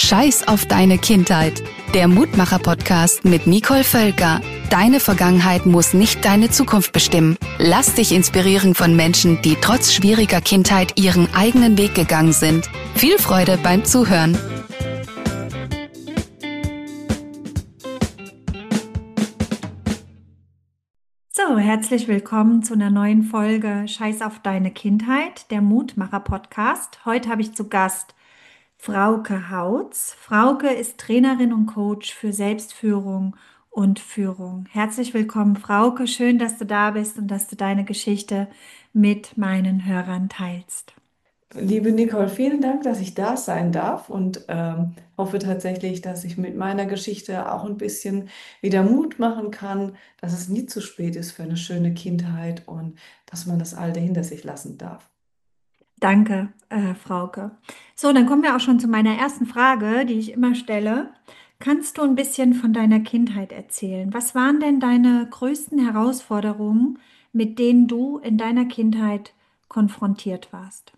Scheiß auf deine Kindheit. Der Mutmacher-Podcast mit Nicole Völker. Deine Vergangenheit muss nicht deine Zukunft bestimmen. Lass dich inspirieren von Menschen, die trotz schwieriger Kindheit ihren eigenen Weg gegangen sind. Viel Freude beim Zuhören. So, herzlich willkommen zu einer neuen Folge Scheiß auf deine Kindheit, der Mutmacher-Podcast. Heute habe ich zu Gast Frauke Hautz. Frauke ist Trainerin und Coach für Selbstführung und Führung. Herzlich willkommen, Frauke. Schön, dass du da bist und dass du deine Geschichte mit meinen Hörern teilst. Liebe Nicole, vielen Dank, dass ich da sein darf und hoffe tatsächlich, dass ich mit meiner Geschichte auch ein bisschen wieder Mut machen kann, dass es nie zu spät ist für eine schöne Kindheit und dass man das Alte hinter sich lassen darf. Danke, Frauke. So, dann kommen wir auch schon zu meiner ersten Frage, die ich immer stelle. Kannst du ein bisschen von deiner Kindheit erzählen? Was waren denn deine größten Herausforderungen, mit denen du in deiner Kindheit konfrontiert warst?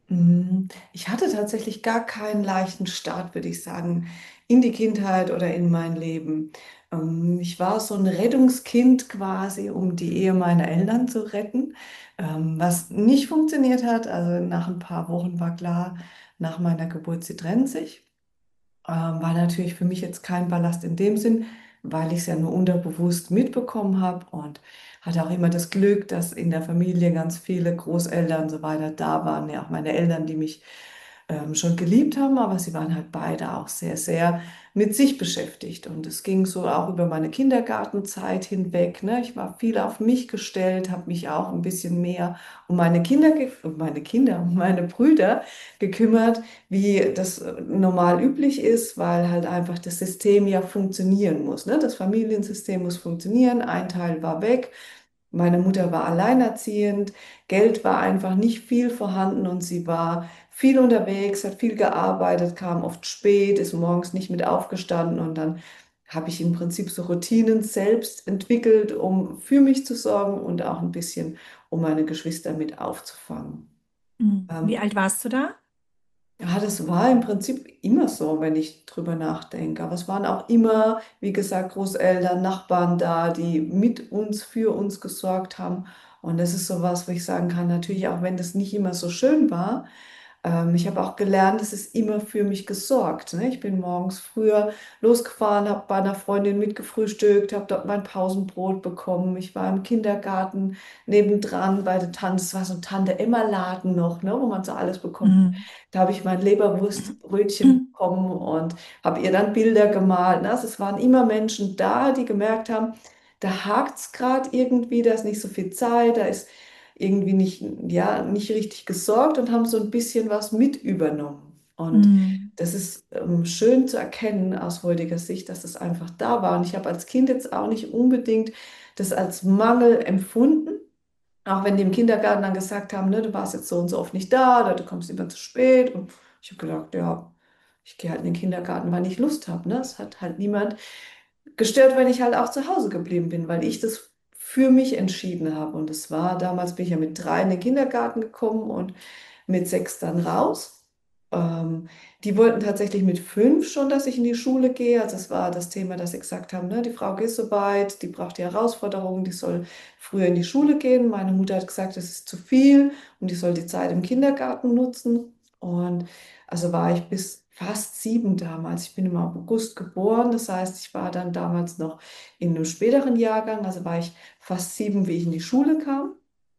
Ich hatte tatsächlich gar keinen leichten Start, würde ich sagen, in die Kindheit oder in mein Leben. Ich war so ein Rettungskind quasi, um die Ehe meiner Eltern zu retten, was nicht funktioniert hat. Also nach ein paar Wochen war klar, nach meiner Geburt, sie trennen sich. War natürlich für mich jetzt kein Ballast in dem Sinn, weil ich es ja nur unterbewusst mitbekommen habe und hatte auch immer das Glück, dass in der Familie ganz viele Großeltern und so weiter da waren. Ja, auch meine Eltern, die mich schon geliebt haben, aber sie waren halt beide auch sehr, sehr mit sich beschäftigt. Und es ging so auch über meine Kindergartenzeit hinweg. Ne? Ich war viel auf mich gestellt, habe mich auch ein bisschen mehr um um meine Brüder gekümmert, wie das normal üblich ist, weil halt einfach das System ja funktionieren muss. Ne? Das Familiensystem muss funktionieren. Ein Teil war weg. Meine Mutter war alleinerziehend, Geld war einfach nicht viel vorhanden und sie war viel unterwegs, hat viel gearbeitet, kam oft spät, ist morgens nicht mit aufgestanden und dann habe ich im Prinzip so Routinen selbst entwickelt, um für mich zu sorgen und auch ein bisschen, um meine Geschwister mit aufzufangen. Wie Ähm, alt warst du da? ja, das war im Prinzip immer so, wenn ich drüber nachdenke. Aber es waren auch immer, wie gesagt, Großeltern, Nachbarn da, die mit uns, für uns gesorgt haben. Und das ist sowas, wo ich sagen kann, natürlich auch wenn das nicht immer so schön war, ich habe auch gelernt, es ist immer für mich gesorgt. Ne? Ich bin morgens früher losgefahren, habe bei einer Freundin mitgefrühstückt, habe dort mein Pausenbrot bekommen. Ich war im Kindergarten nebendran bei der Tante, es war so ein Tante-Emma-Laden noch, ne, wo man so alles bekommt. Mhm. Da habe ich mein Leberwurstbrötchen bekommen und habe ihr dann Bilder gemalt. Ne? Also es waren immer Menschen da, die gemerkt haben, da hakt es gerade irgendwie, da ist nicht so viel Zeit, da ist irgendwie nicht, ja, nicht richtig gesorgt und haben so ein bisschen was mit übernommen. Und Mhm. das ist schön zu erkennen aus heutiger Sicht, dass es einfach da war. Und ich habe als Kind jetzt auch nicht unbedingt das als Mangel empfunden. Auch wenn die im Kindergarten dann gesagt haben, ne, du warst jetzt so und so oft nicht da oder du kommst immer zu spät. Und ich habe gedacht, ja, ich gehe halt in den Kindergarten, weil ich Lust habe. Ne? Es hat halt niemand gestört, wenn ich halt auch zu Hause geblieben bin, weil ich das für mich entschieden habe. Und es war, damals bin ich ja mit 3 in den Kindergarten gekommen und mit 6 dann raus. Ähm, Die wollten tatsächlich mit 5 schon, dass ich in die Schule gehe. Also es war das Thema, dass sie gesagt haben, ne, die Frau ist so weit, die braucht die Herausforderung, die soll früher in die Schule gehen. Meine Mutter hat gesagt, das ist zu viel und die soll die Zeit im Kindergarten nutzen. Und also war ich bis fast 7 damals. Ich bin im August geboren, das heißt, ich war dann damals noch in einem späteren Jahrgang, also war ich fast 7, wie ich in die Schule kam.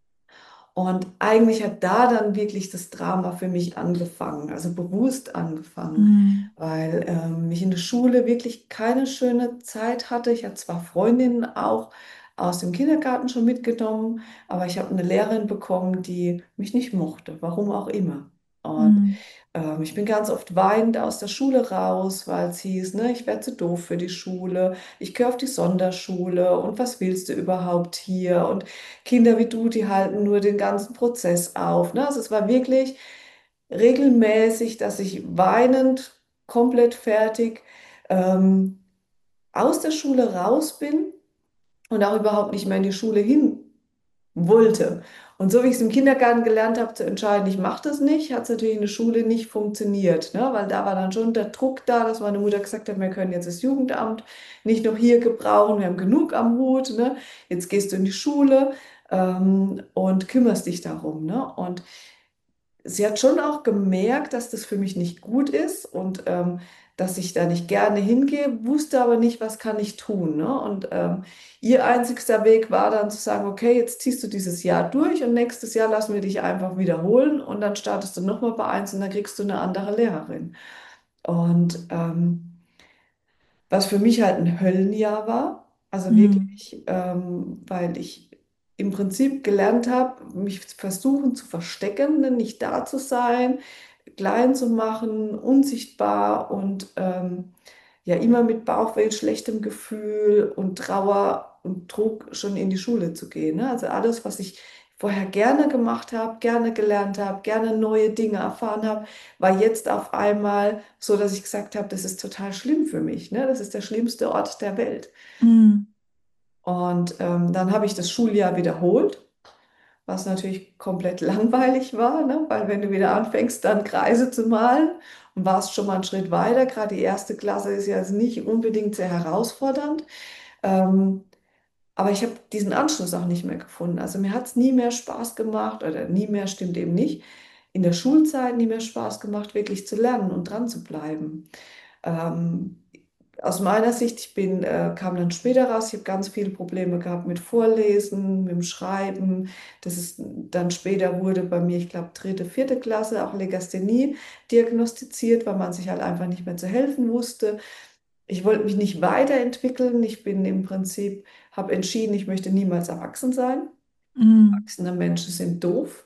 Und eigentlich hat da dann wirklich das Drama für mich angefangen, also bewusst angefangen, Mhm. weil ich in der Schule wirklich keine schöne Zeit hatte. Ich hatte zwar Freundinnen auch aus dem Kindergarten schon mitgenommen, aber ich habe eine Lehrerin bekommen, die mich nicht mochte, warum auch immer. Und Mhm. ich bin ganz oft weinend aus der Schule raus, weil es hieß, ne, ich werde zu doof für die Schule, ich gehe auf die Sonderschule und was willst du überhaupt hier? Und Kinder wie du, die halten nur den ganzen Prozess auf. Ne? Also es war wirklich regelmäßig, dass ich weinend, komplett fertig ähm, aus der Schule raus bin und auch überhaupt nicht mehr in die Schule hin wollte. Und so wie ich es im Kindergarten gelernt habe zu entscheiden, ich mache das nicht, hat es natürlich in der Schule nicht funktioniert, ne? Weil da war dann schon der Druck da, dass meine Mutter gesagt hat, wir können jetzt das Jugendamt nicht noch hier gebrauchen, wir haben genug am Hut, ne? Jetzt gehst du in die Schule und kümmerst dich darum, ne? Und sie hat schon auch gemerkt, dass das für mich nicht gut ist und dass ich da nicht gerne hingehe, wusste aber nicht, was kann ich tun. Ne? Und ihr einzigster Weg war dann zu sagen, okay, jetzt ziehst du dieses Jahr durch und nächstes Jahr lassen wir dich einfach wiederholen und dann startest du nochmal bei eins und dann kriegst du eine andere Lehrerin. Und was für mich halt ein Höllenjahr war, also Mhm. wirklich, weil ich im Prinzip gelernt habe, mich versuchen zu verstecken, ne, nicht da zu sein, klein zu machen, unsichtbar und ja immer mit Bauchweh, schlechtem Gefühl und Trauer und Druck schon in die Schule zu gehen. Ne? Also alles, was ich vorher gerne gemacht habe, gerne gelernt habe, gerne neue Dinge erfahren habe, war jetzt auf einmal so, dass ich gesagt habe, das ist total schlimm für mich. Ne? Das ist der schlimmste Ort der Welt. Mhm. Und dann habe ich das Schuljahr wiederholt, was natürlich komplett langweilig war, ne? Weil wenn du wieder anfängst, dann Kreise zu malen und warst schon mal einen Schritt weiter, gerade die erste Klasse ist ja jetzt nicht unbedingt sehr herausfordernd, ähm, aber ich habe diesen Anschluss auch nicht mehr gefunden. Also mir hat es nie mehr Spaß gemacht, oder nie mehr stimmt eben nicht, in der Schulzeit nie mehr Spaß gemacht, wirklich zu lernen und dran zu bleiben. Ähm, Aus meiner Sicht, kam dann später raus, ich habe ganz viele Probleme gehabt mit Vorlesen, mit dem Schreiben. Das ist dann später wurde bei mir, ich glaube, dritte, vierte Klasse auch Legasthenie diagnostiziert, weil man sich halt einfach nicht mehr zu helfen wusste. Ich wollte mich nicht weiterentwickeln. Ich bin im Prinzip, habe entschieden, ich möchte niemals erwachsen sein. Mhm. Erwachsene Menschen sind doof.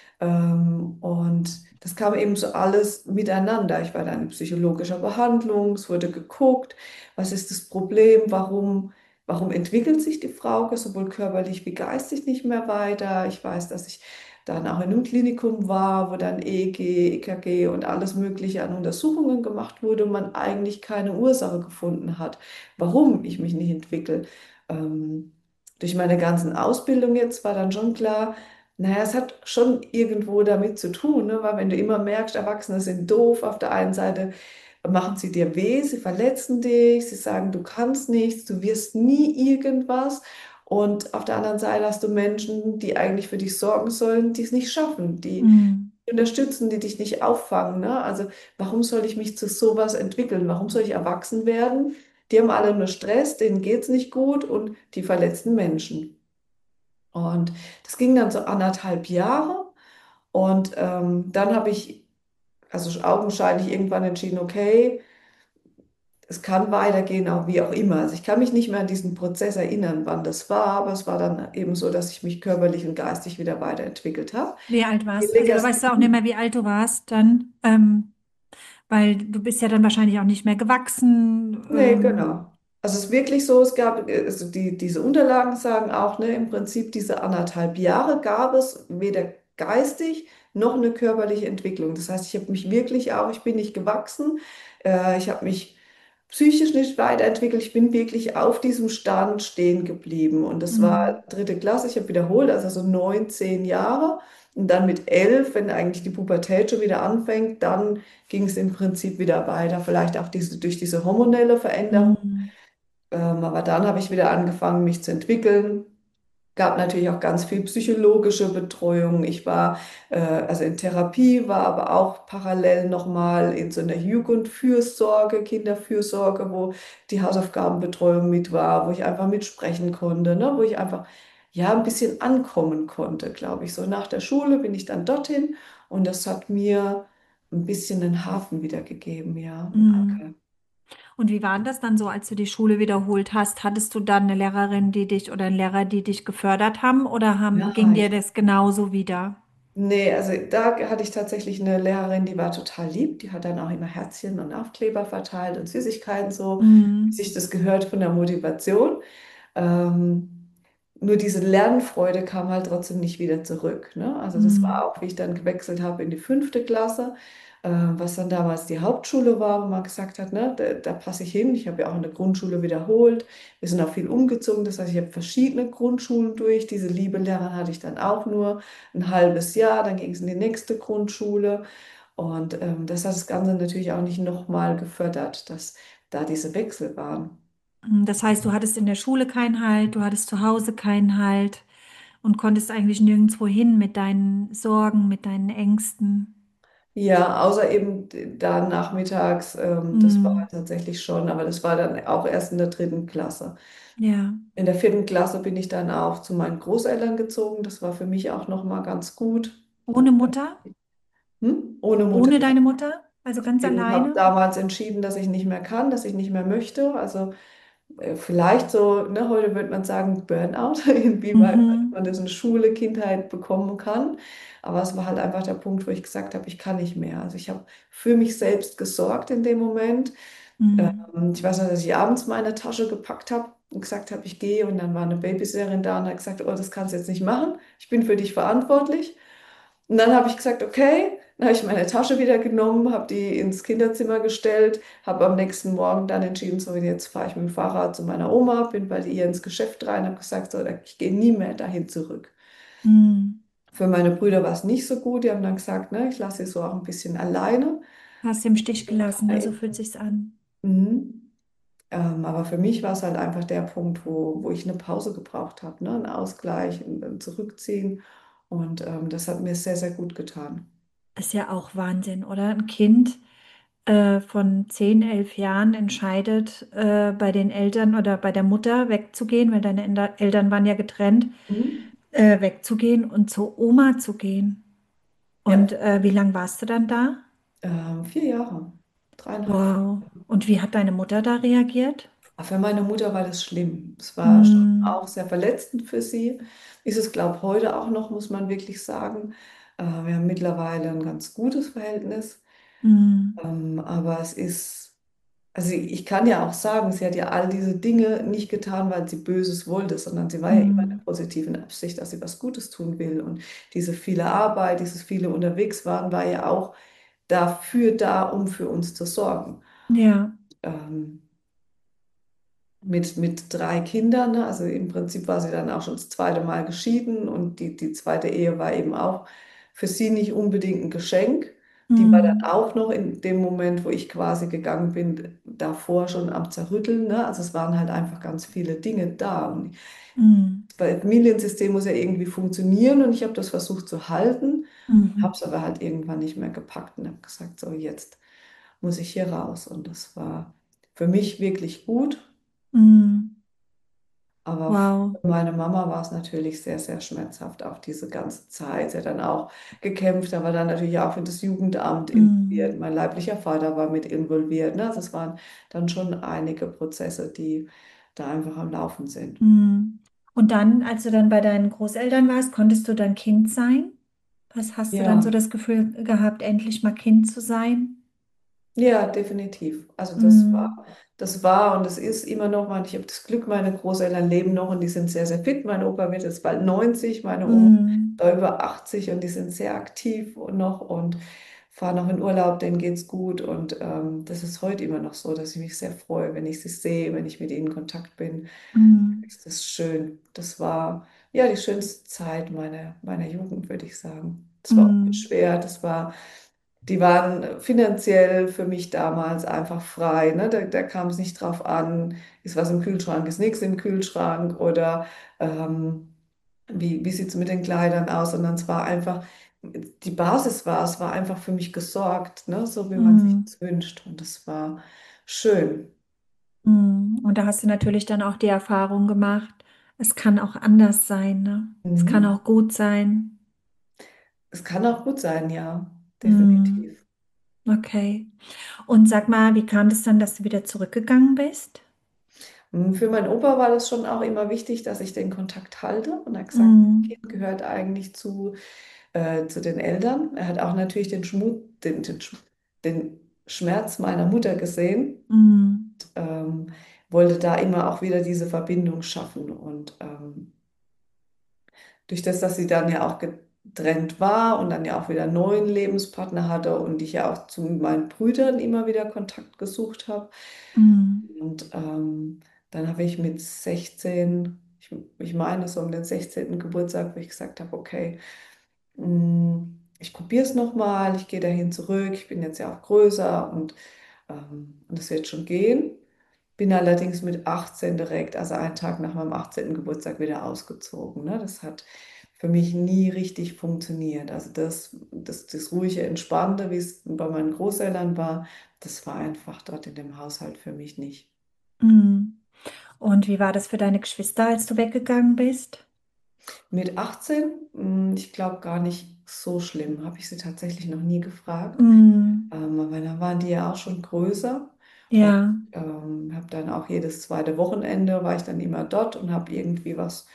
Und das kam eben so alles miteinander. Ich war dann in psychologischer Behandlung, es wurde geguckt, was ist das Problem, warum entwickelt sich die Frau sowohl körperlich wie geistig nicht mehr weiter. Ich weiß, dass ich dann auch in einem Klinikum war, wo dann EEG, EKG und alles Mögliche an Untersuchungen gemacht wurde und man eigentlich keine Ursache gefunden hat, warum ich mich nicht entwickle. Ähm, Durch meine ganzen Ausbildung jetzt war dann schon klar, naja, es hat schon irgendwo damit zu tun, ne? Weil wenn du immer merkst, Erwachsene sind doof, auf der einen Seite machen sie dir weh, sie verletzen dich, sie sagen, du kannst nichts, du wirst nie irgendwas. Und auf der anderen Seite hast du Menschen, die eigentlich für dich sorgen sollen, die es nicht schaffen, die Mhm. unterstützen, die dich nicht auffangen. Ne? Also warum soll ich mich zu sowas entwickeln? Warum soll ich erwachsen werden? Die haben alle nur Stress, denen geht es nicht gut und die verletzten Menschen. Und das ging dann so 1,5 Jahre. Und dann habe ich, also augenscheinlich irgendwann entschieden, okay, es kann weitergehen, auch wie auch immer. Also ich kann mich nicht mehr an diesen Prozess erinnern, wann das war, aber es war dann eben so, dass ich mich körperlich und geistig wieder weiterentwickelt habe. Wie alt Die warst? Also du weißt ja auch nicht Legasthenie. mehr, wie alt du warst dann, weil du bist ja dann wahrscheinlich auch nicht mehr gewachsen. Nee, genau. Also es ist wirklich so, es gab, also diese Unterlagen sagen auch, ne, im Prinzip diese 1,5 Jahre gab es weder geistig noch eine körperliche Entwicklung. Das heißt, ich habe mich wirklich auch, ich bin nicht gewachsen, ich habe mich psychisch nicht weiterentwickelt, ich bin wirklich auf diesem Stand stehen geblieben. Und das Mhm. war dritte Klasse, ich habe wiederholt, also so 9, 10 Jahre. Und dann mit 11, wenn eigentlich die Pubertät schon wieder anfängt, dann ging es im Prinzip wieder weiter, vielleicht auch durch diese hormonelle Veränderung. Mhm. Aber dann habe ich wieder angefangen, mich zu entwickeln. Gab natürlich auch ganz viel psychologische Betreuung. Ich war also in Therapie, war aber auch parallel nochmal in so einer Jugendfürsorge, Kinderfürsorge, wo die Hausaufgabenbetreuung mit war, wo ich einfach mitsprechen konnte, ne? Wo ich einfach ja ein bisschen ankommen konnte, glaube ich. So nach der Schule bin ich dann dorthin und das hat mir ein bisschen einen Hafen wiedergegeben, ja, ein Mhm. Anker. Und wie war das dann so, als du die Schule wiederholt hast? Hattest du dann eine Lehrerin, die dich oder einen Lehrer, die dich gefördert haben, oder ging Ja, dir das genauso wieder? nee, also da hatte ich tatsächlich eine Lehrerin, die war total lieb. Die hat dann auch immer Herzchen und Aufkleber verteilt und Süßigkeiten so, wie Mhm. sich das gehört von der Motivation. Ähm, Nur diese Lernfreude kam halt trotzdem nicht wieder zurück. Ne? Also das war Mhm. auch, wie ich dann gewechselt habe in die fünfte Klasse. was dann damals die Hauptschule war, wo man gesagt hat, ne, da passe ich hin. Ich habe ja auch in der Grundschule wiederholt. Wir sind auch viel umgezogen. Das heißt, ich habe verschiedene Grundschulen durch. Diese liebe Lehrerin hatte ich dann auch nur ein halbes Jahr. Dann ging es in die nächste Grundschule. Und das hat das Ganze natürlich auch nicht nochmal gefördert, dass da diese Wechsel waren. Das heißt, du hattest in der Schule keinen Halt, du hattest zu Hause keinen Halt und konntest eigentlich nirgendwo hin mit deinen Sorgen, mit deinen Ängsten. Ja, außer eben da nachmittags, das war Mm, tatsächlich schon, aber das war dann auch erst in der dritten Klasse. ja. In der vierten Klasse bin ich dann auch zu meinen Großeltern gezogen. Das war für mich auch nochmal ganz gut. Ohne Mutter? Ohne Mutter. Ohne deine Mutter? Also ganz Ich habe alleine? damals entschieden, dass ich nicht mehr kann, dass ich nicht mehr möchte. Also vielleicht so, ne, heute würde man sagen Burnout, inwieweit Mhm. man das in Schule, Kindheit bekommen kann. Aber es war halt einfach der Punkt, wo ich gesagt habe, ich kann nicht mehr. Also ich habe für mich selbst gesorgt in dem Moment. Mm, Ich weiß noch, dass ich abends meine Tasche gepackt habe und gesagt habe, ich gehe. Und dann war eine Babysitterin da und hat gesagt, oh, das kannst du jetzt nicht machen. Ich bin für dich verantwortlich. Und dann habe ich gesagt, okay. Dann habe ich meine Tasche wieder genommen, habe die ins Kinderzimmer gestellt, habe am nächsten Morgen dann entschieden, so jetzt fahre ich mit dem Fahrrad zu meiner Oma, bin bei ihr ins Geschäft rein, habe gesagt, so, ich gehe nie mehr dahin zurück. mm. Für meine Brüder war es nicht so gut. Die haben dann gesagt, ne, ich lasse sie so auch ein bisschen alleine. Hast du im Stich gelassen, ne? So fühlt sich's an. Mhm. Aber für mich war es halt einfach der Punkt, wo ich eine Pause gebraucht habe, ne? Einen Ausgleich, ein Zurückziehen. Und das hat mir sehr, sehr gut getan. Ist ja auch Wahnsinn, oder? Ein Kind von 10, 11 Jahren entscheidet, bei den Eltern oder bei der Mutter wegzugehen, weil deine Eltern waren ja getrennt, Mhm. wegzugehen und zur Oma zu gehen. Ja, Und wie lange warst du dann da? 4 Jahre, 3,5. Wow. Und wie hat deine Mutter da reagiert? Aber für meine Mutter war das schlimm. Es war schon Mm, auch sehr verletzend für sie. Ist es, glaube ich, heute auch noch, muss man wirklich sagen. Wir haben mittlerweile ein ganz gutes Verhältnis. mm, Aber es ist, also ich kann ja auch sagen, sie hat ja all diese Dinge nicht getan, weil sie Böses wollte, sondern sie war ja immer in der mm. positiven Absicht, dass sie was Gutes tun will. Und diese viele Arbeit, dieses viele unterwegs waren, war ja auch dafür da, um für uns zu sorgen. Ja. Ähm, mit 3 Kindern, ne? Also im Prinzip war sie dann auch schon das zweite Mal geschieden und die zweite Ehe war eben auch für sie nicht unbedingt ein Geschenk. Die war dann Mm, auch noch in dem Moment, wo ich quasi gegangen bin, davor schon am Zerrütteln. Ne? Also es waren halt einfach ganz viele Dinge da. Und mm, das Familiensystem muss ja irgendwie funktionieren und ich habe das versucht zu halten, habe mhm, es aber halt irgendwann nicht mehr gepackt und habe gesagt, so jetzt muss ich hier raus. Und das war für mich wirklich gut. mm. Aber für Wow. meine Mama war es natürlich sehr, sehr schmerzhaft, auch diese ganze Zeit. Sie hat dann auch gekämpft, aber dann natürlich auch in das Jugendamt involviert. Mm, Mein leiblicher Vater war mit involviert. Ne? Also es waren dann schon einige Prozesse, die da einfach am Laufen sind. mm. Und dann, als du dann bei deinen Großeltern warst, konntest du dann Kind sein? Was hast du dann so Ja, das Gefühl gehabt, endlich mal Kind zu sein? ja, definitiv. Also Mm, das war und es ist immer noch, ich habe das Glück, meine Großeltern leben noch und die sind sehr, sehr fit. Mein Opa wird jetzt bald 90, meine Oma mm, ist über 80 und die sind sehr aktiv und noch und fahren noch in Urlaub, denen geht's gut. Und das ist heute immer noch so, dass ich mich sehr freue, wenn ich sie sehe, wenn ich mit ihnen in Kontakt bin. mm, Ist das schön. Das war ja die schönste Zeit meiner Jugend, würde ich sagen. Das war mm, unbeschwert, die waren finanziell für mich damals einfach frei. Ne? Da kam es nicht drauf an, ist was im Kühlschrank, ist nichts im Kühlschrank oder wie sieht es mit den Kleidern aus, sondern es war einfach, die Basis war, es war einfach für mich gesorgt, ne? So wie man sich mm, das wünscht. Und das war schön. mm. Und da hast du natürlich dann auch die Erfahrung gemacht, es kann auch anders sein, ne? Es kann Mhm. auch gut sein. Es kann auch gut sein, ja, Mm, definitiv. okay. Und sag mal, wie kam das dann, dass du wieder zurückgegangen bist? Für meinen Opa war das schon auch immer wichtig, dass ich den Kontakt halte. Und er hat gesagt, ein Mm, Kind gehört eigentlich zu den Eltern. Er hat auch natürlich den Schmerz meiner Mutter gesehen, mm, ähm, wollte da immer auch wieder diese Verbindung schaffen. Und durch das, dass sie dann ja auch getrennt war und dann ja auch wieder einen neuen Lebenspartner hatte und ich ja auch zu meinen Brüdern immer wieder Kontakt gesucht habe. Mm, Und dann habe ich mit 16, ich meine so um den 16. Geburtstag, wo ich gesagt habe, okay, ich probiere es nochmal, ich gehe dahin zurück, ich bin jetzt ja auch größer und es wird schon gehen. Bin allerdings mit 18 direkt, also einen Tag nach meinem 18. Geburtstag wieder ausgezogen. Ne? Das hat für mich nie richtig funktioniert. Also das ruhige, entspannte, wie es bei meinen Großeltern war, das war einfach dort in dem Haushalt für mich nicht. mm. Und wie war das für deine Geschwister, als du weggegangen bist? Mit 18, ich glaube gar nicht so schlimm, habe ich sie tatsächlich noch nie gefragt. Mm, Aber dann waren die ja auch schon größer und ja, habe dann auch jedes zweite Wochenende war ich dann immer dort und habe irgendwie was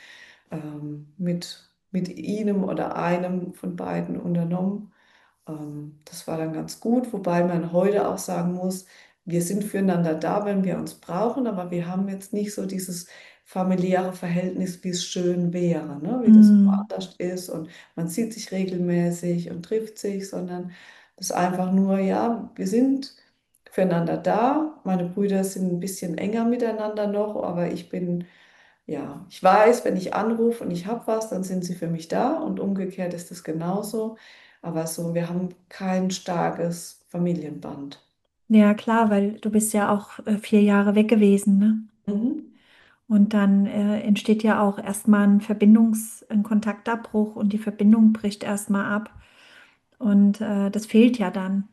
mit ihnen oder einem von beiden unternommen. Das war dann ganz gut, wobei man heute auch sagen muss, wir sind füreinander da, wenn wir uns brauchen, aber wir haben jetzt nicht so dieses familiäre Verhältnis, wie es schön wäre, ne? Wie das mm, woanders ist und man sieht sich regelmäßig und trifft sich, sondern das ist einfach nur, ja, wir sind füreinander da. Meine Brüder sind ein bisschen enger miteinander noch, aber ja, ich weiß, wenn ich anrufe und ich habe was, dann sind sie für mich da und umgekehrt ist es genauso. Aber so, wir haben kein starkes Familienband. ja klar, weil du bist ja auch 4 Jahre weg gewesen, ne? Mhm. Und dann entsteht ja auch erstmal ein Kontaktabbruch und die Verbindung bricht erstmal ab. Und das fehlt ja dann.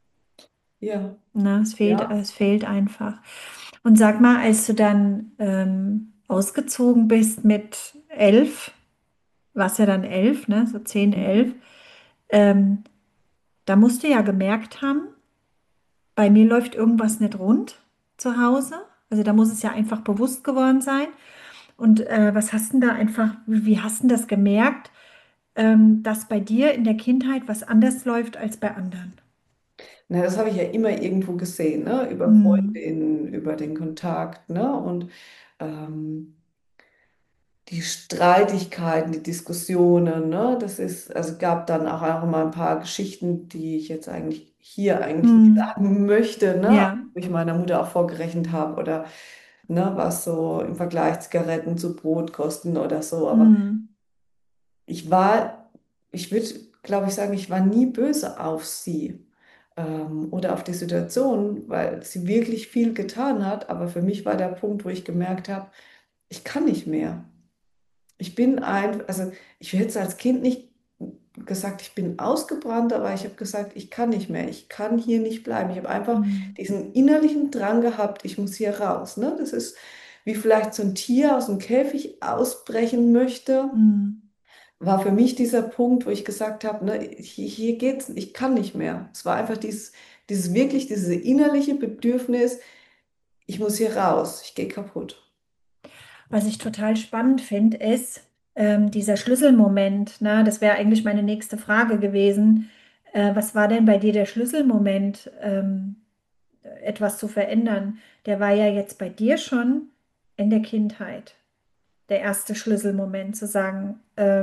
Ja, Ne? ja. Es fehlt einfach. Und sag mal, als du dann ausgezogen bist mit 11, warst ja dann 11, ne? So 10, 11, Mhm. ähm, da musst du ja gemerkt haben, bei mir läuft irgendwas nicht rund zu Hause. Also da muss es ja einfach bewusst geworden sein. Und was hast denn da einfach, wie hast denn das gemerkt, dass bei dir in der Kindheit was anders läuft als bei anderen? Na, das habe ich ja immer irgendwo gesehen, ne? Über Hm, Freundinnen, über den Kontakt, ne? Und ähm, die Streitigkeiten, die Diskussionen, ne? Das ist, also gab dann auch immer ein paar Geschichten, die ich jetzt eigentlich nicht hm, sagen möchte, ne? ja, Wo ich meiner Mutter auch vorgerechnet habe oder ne, was so im Vergleich Zigaretten zu Brot kosten oder so. Aber hm, ich war, ich würde, glaube ich, sagen, ich war nie böse auf sie oder auf die Situation, weil sie wirklich viel getan hat. Aber für mich war der Punkt, wo ich gemerkt habe, ich kann nicht mehr. Also ich hätte es als Kind nicht gesagt, ich bin ausgebrannt, aber ich habe gesagt, ich kann nicht mehr, ich kann hier nicht bleiben. Ich habe einfach hm, diesen innerlichen Drang gehabt, ich muss hier raus. Ne? Das ist wie vielleicht so ein Tier aus dem Käfig ausbrechen möchte, hm. war für mich dieser Punkt, wo ich gesagt habe, ne, hier geht's, ich kann nicht mehr. Es war einfach dieses innerliche Bedürfnis, ich muss hier raus, ich gehe kaputt. Was ich total spannend finde, ist dieser Schlüsselmoment. Ne? Das wäre eigentlich meine nächste Frage gewesen. Was war denn bei dir der Schlüsselmoment, etwas zu verändern? Der war ja jetzt bei dir schon in der Kindheit. Der erste Schlüsselmoment zu sagen,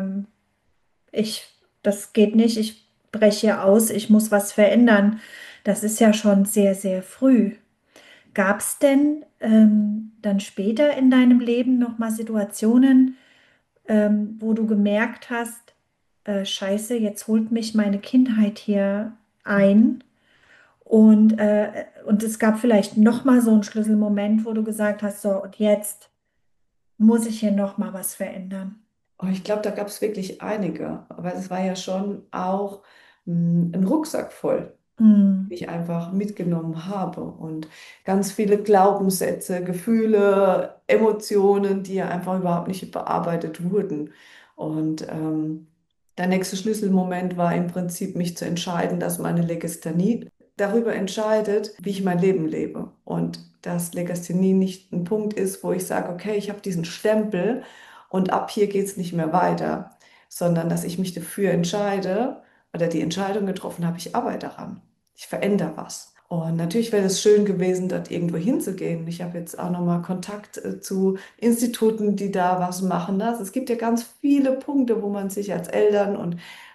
ich, das geht nicht, ich breche hier aus, ich muss was verändern. Das ist ja schon sehr, sehr früh. Gab es denn dann später in deinem Leben noch mal Situationen, wo du gemerkt hast, Scheiße, jetzt holt mich meine Kindheit hier ein? Und es gab vielleicht noch mal so einen Schlüsselmoment, wo du gesagt hast, so, und jetzt muss ich hier noch mal was verändern. Oh, ich glaube, da gab es wirklich einige, aber es war ja schon auch ein Rucksack voll, Mm, den ich einfach mitgenommen habe und ganz viele Glaubenssätze, Gefühle, Emotionen, die ja einfach überhaupt nicht bearbeitet wurden. Und der nächste Schlüsselmoment war im Prinzip, mich zu entscheiden, dass meine Legasthenie darüber entscheidet, wie ich mein Leben lebe. Und dass Legasthenie nicht ein Punkt ist, wo ich sage, okay, ich habe diesen Stempel und ab hier geht es nicht mehr weiter, sondern dass ich mich dafür entscheide oder die Entscheidung getroffen habe, ich arbeite daran. Ich verändere was. Und natürlich wäre es schön gewesen, dort irgendwo hinzugehen. Ich habe jetzt auch nochmal Kontakt zu Instituten, die da was machen. Also es gibt ja ganz viele Punkte, wo man sich als Eltern und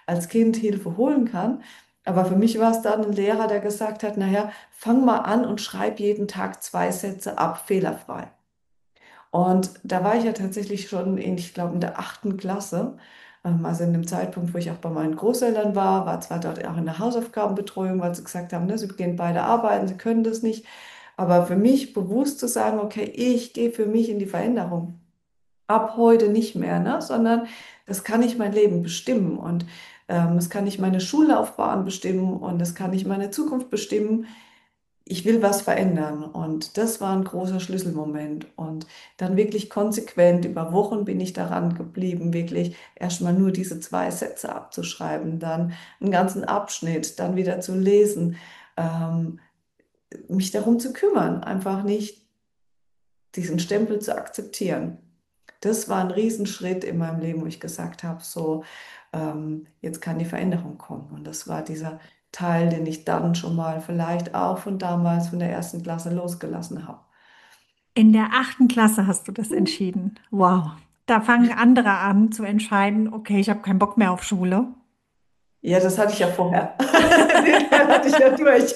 als Kind Hilfe holen kann. Aber für mich war es dann ein Lehrer, der gesagt hat, naja, fang mal an und schreib jeden Tag 2 Sätze ab, fehlerfrei. Und da war ich ja tatsächlich schon ich glaube, in der 8. Klasse, also in dem Zeitpunkt, wo ich auch bei meinen Großeltern war zwar dort auch in der Hausaufgabenbetreuung, weil sie gesagt haben, ne, sie gehen beide arbeiten, sie können das nicht. Aber für mich bewusst zu sagen, okay, ich gehe für mich in die Veränderung. Ab heute nicht mehr, ne, sondern das kann ich mein Leben bestimmen und das kann ich meine Schullaufbahn bestimmen und das kann ich meine Zukunft bestimmen. Ich will was verändern. Und das war ein großer Schlüsselmoment. Und dann wirklich konsequent über Wochen bin ich daran geblieben, wirklich erstmal nur diese 2 Sätze abzuschreiben, dann einen ganzen Abschnitt, dann wieder zu lesen, ähm, mich darum zu kümmern, einfach nicht diesen Stempel zu akzeptieren. Das war ein Riesenschritt in meinem Leben, wo ich gesagt habe, so, jetzt kann die Veränderung kommen. Und das war dieser Teil, den ich dann schon mal vielleicht auch von damals, von der 1. Klasse losgelassen habe. In der 8. Klasse hast du das entschieden. Wow. Da fangen andere an zu entscheiden, okay, ich habe keinen Bock mehr auf Schule. Ja, das hatte ich ja vorher. Den Teil hatte ich ja durch.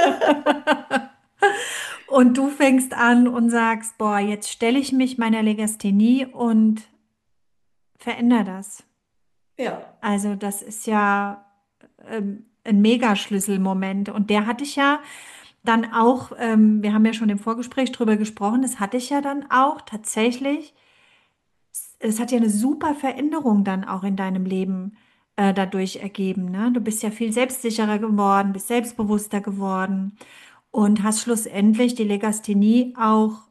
Und du fängst an und sagst, boah, jetzt stelle ich mich meiner Legasthenie und verändere das. Ja, Also das ist ja ein Megaschlüsselmoment. Und der hatte ich ja dann auch, wir haben ja schon im Vorgespräch drüber gesprochen, das hatte ich ja dann auch tatsächlich, es hat ja eine super Veränderung dann auch in deinem Leben dadurch ergeben, ne? Du bist ja viel selbstsicherer geworden, bist selbstbewusster geworden und hast schlussendlich die Legasthenie auch,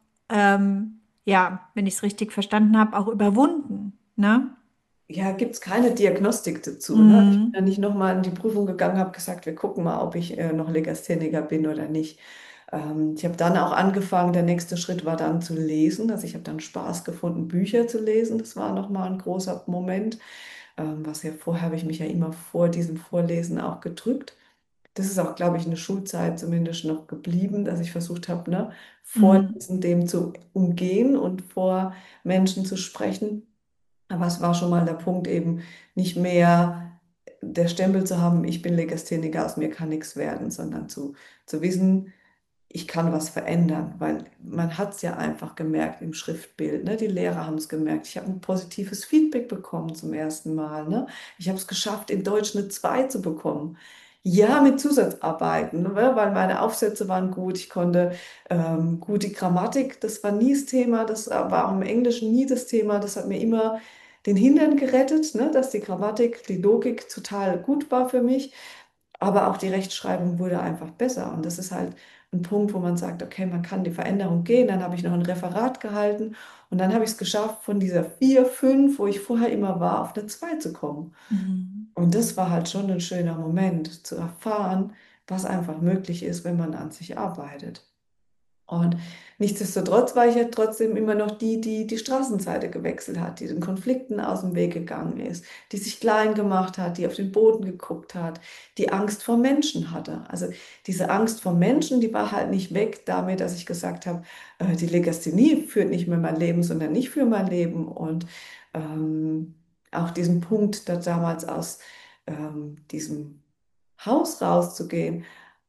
ja, wenn ich es richtig verstanden habe, auch überwunden, ne? ja, gibt es keine Diagnostik dazu. Ne? Ich bin Mhm. ja nicht nochmal in die Prüfung gegangen, habe gesagt, wir gucken mal, ob ich noch Legastheniker bin oder nicht. Ich habe dann auch angefangen, der nächste Schritt war dann zu lesen. Also ich habe dann Spaß gefunden, Bücher zu lesen. Das war nochmal ein großer Moment. Was ja vorher habe ich mich ja immer vor diesem Vorlesen auch gedrückt. Das ist auch, glaube ich, eine Schulzeit zumindest noch geblieben, dass ich versucht habe, ne, Mhm. Vorlesen dem zu umgehen und vor Menschen zu sprechen. Aber es war schon mal der Punkt eben nicht mehr der Stempel zu haben, ich bin Legastheniker, aus mir kann nichts werden, sondern zu wissen, ich kann was verändern, weil man hat es ja einfach gemerkt im Schriftbild, ne? Die Lehrer haben es gemerkt. Ich habe ein positives Feedback bekommen zum ersten Mal, ne? Ich habe es geschafft, in Deutsch eine 2 zu bekommen. Ja, mit Zusatzarbeiten, ne? Weil meine Aufsätze waren gut, ich konnte gut die Grammatik, das war nie das Thema, das war auch im Englischen nie das Thema, das hat mir immer den Hintern gerettet, ne? Dass die Grammatik, die Logik total gut war für mich. Aber auch die Rechtschreibung wurde einfach besser. Und das ist halt ein Punkt, wo man sagt, okay, man kann die Veränderung gehen. Dann habe ich noch ein Referat gehalten und dann habe ich es geschafft, von dieser 4, 5, wo ich vorher immer war, auf eine 2 zu kommen. Mhm. Und das war halt schon ein schöner Moment, zu erfahren, was einfach möglich ist, wenn man an sich arbeitet. Und nichtsdestotrotz war ich ja trotzdem immer noch die Straßenseite gewechselt hat, die den Konflikten aus dem Weg gegangen ist, die sich klein gemacht hat, die auf den Boden geguckt hat, die Angst vor Menschen hatte. Also diese Angst vor Menschen, die war halt nicht weg damit, dass ich gesagt habe, die Legasthenie führt nicht mehr mein Leben, sondern nicht für mein Leben. Und ähm, auch diesen Punkt, da damals aus diesem Haus rauszugehen,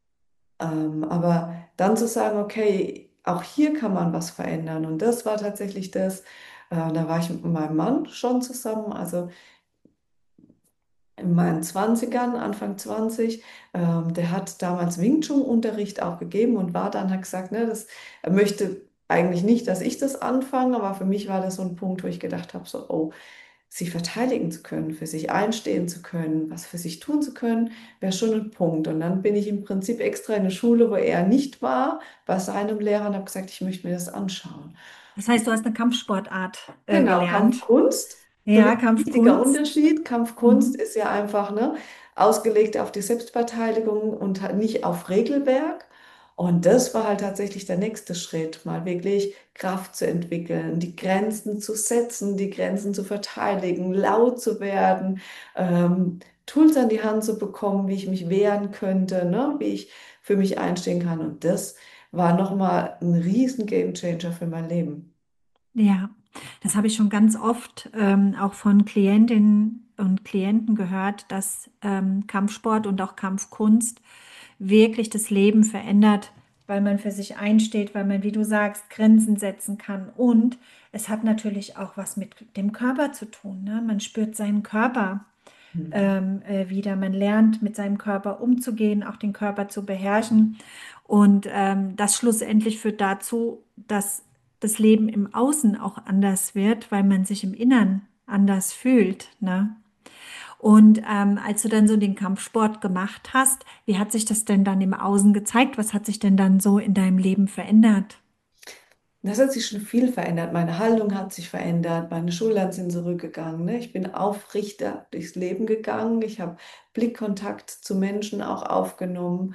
aber dann zu sagen, okay, auch hier kann man was verändern. Und das war tatsächlich das, da war ich mit meinem Mann schon zusammen, also in meinen Zwanzigern, Anfang 20. Der hat damals Wing Chun-Unterricht auch gegeben und war dann, hat gesagt, ne, er möchte eigentlich nicht, dass ich das anfange, aber für mich war das so ein Punkt, wo ich gedacht habe, so, oh, sich verteidigen zu können, für sich einstehen zu können, was für sich tun zu können, wäre schon ein Punkt. Und dann bin ich im Prinzip extra in eine Schule, wo er nicht war, bei seinem Lehrer und habe gesagt, ich möchte mir das anschauen. Das heißt, du hast eine Kampfsportart Genau, gelernt. Kampfkunst. Für mich Ja, ein wichtiger Kampfkunst. Unterschied. Kampfkunst Mhm. ist ja einfach, ne, ausgelegt auf die Selbstverteidigung und halt nicht auf Regelwerk. Und das war halt tatsächlich der nächste Schritt, mal wirklich Kraft zu entwickeln, die Grenzen zu setzen, die Grenzen zu verteidigen, laut zu werden, Tools an die Hand zu bekommen, wie ich mich wehren könnte, ne, wie ich für mich einstehen kann. Und das war nochmal ein riesen Gamechanger für mein Leben. Ja, das habe ich schon ganz oft auch von Klientinnen und Klienten gehört, dass Kampfsport und auch Kampfkunst wirklich das Leben verändert, weil man für sich einsteht, weil man, wie du sagst, Grenzen setzen kann. Und es hat natürlich auch was mit dem Körper zu tun. Ne? Man spürt seinen Körper Mhm. wieder. Man lernt, mit seinem Körper umzugehen, auch den Körper zu beherrschen. Und das schlussendlich führt dazu, dass das Leben im Außen auch anders wird, weil man sich im Innern anders fühlt. Ne? Und als du dann so den Kampfsport gemacht hast, wie hat sich das denn dann im Außen gezeigt? Was hat sich denn dann so in deinem Leben verändert? Das hat sich schon viel verändert. Meine Haltung hat sich verändert, meine Schultern sind zurückgegangen. Ne? Ich bin aufrichter durchs Leben gegangen. Ich habe Blickkontakt zu Menschen auch aufgenommen.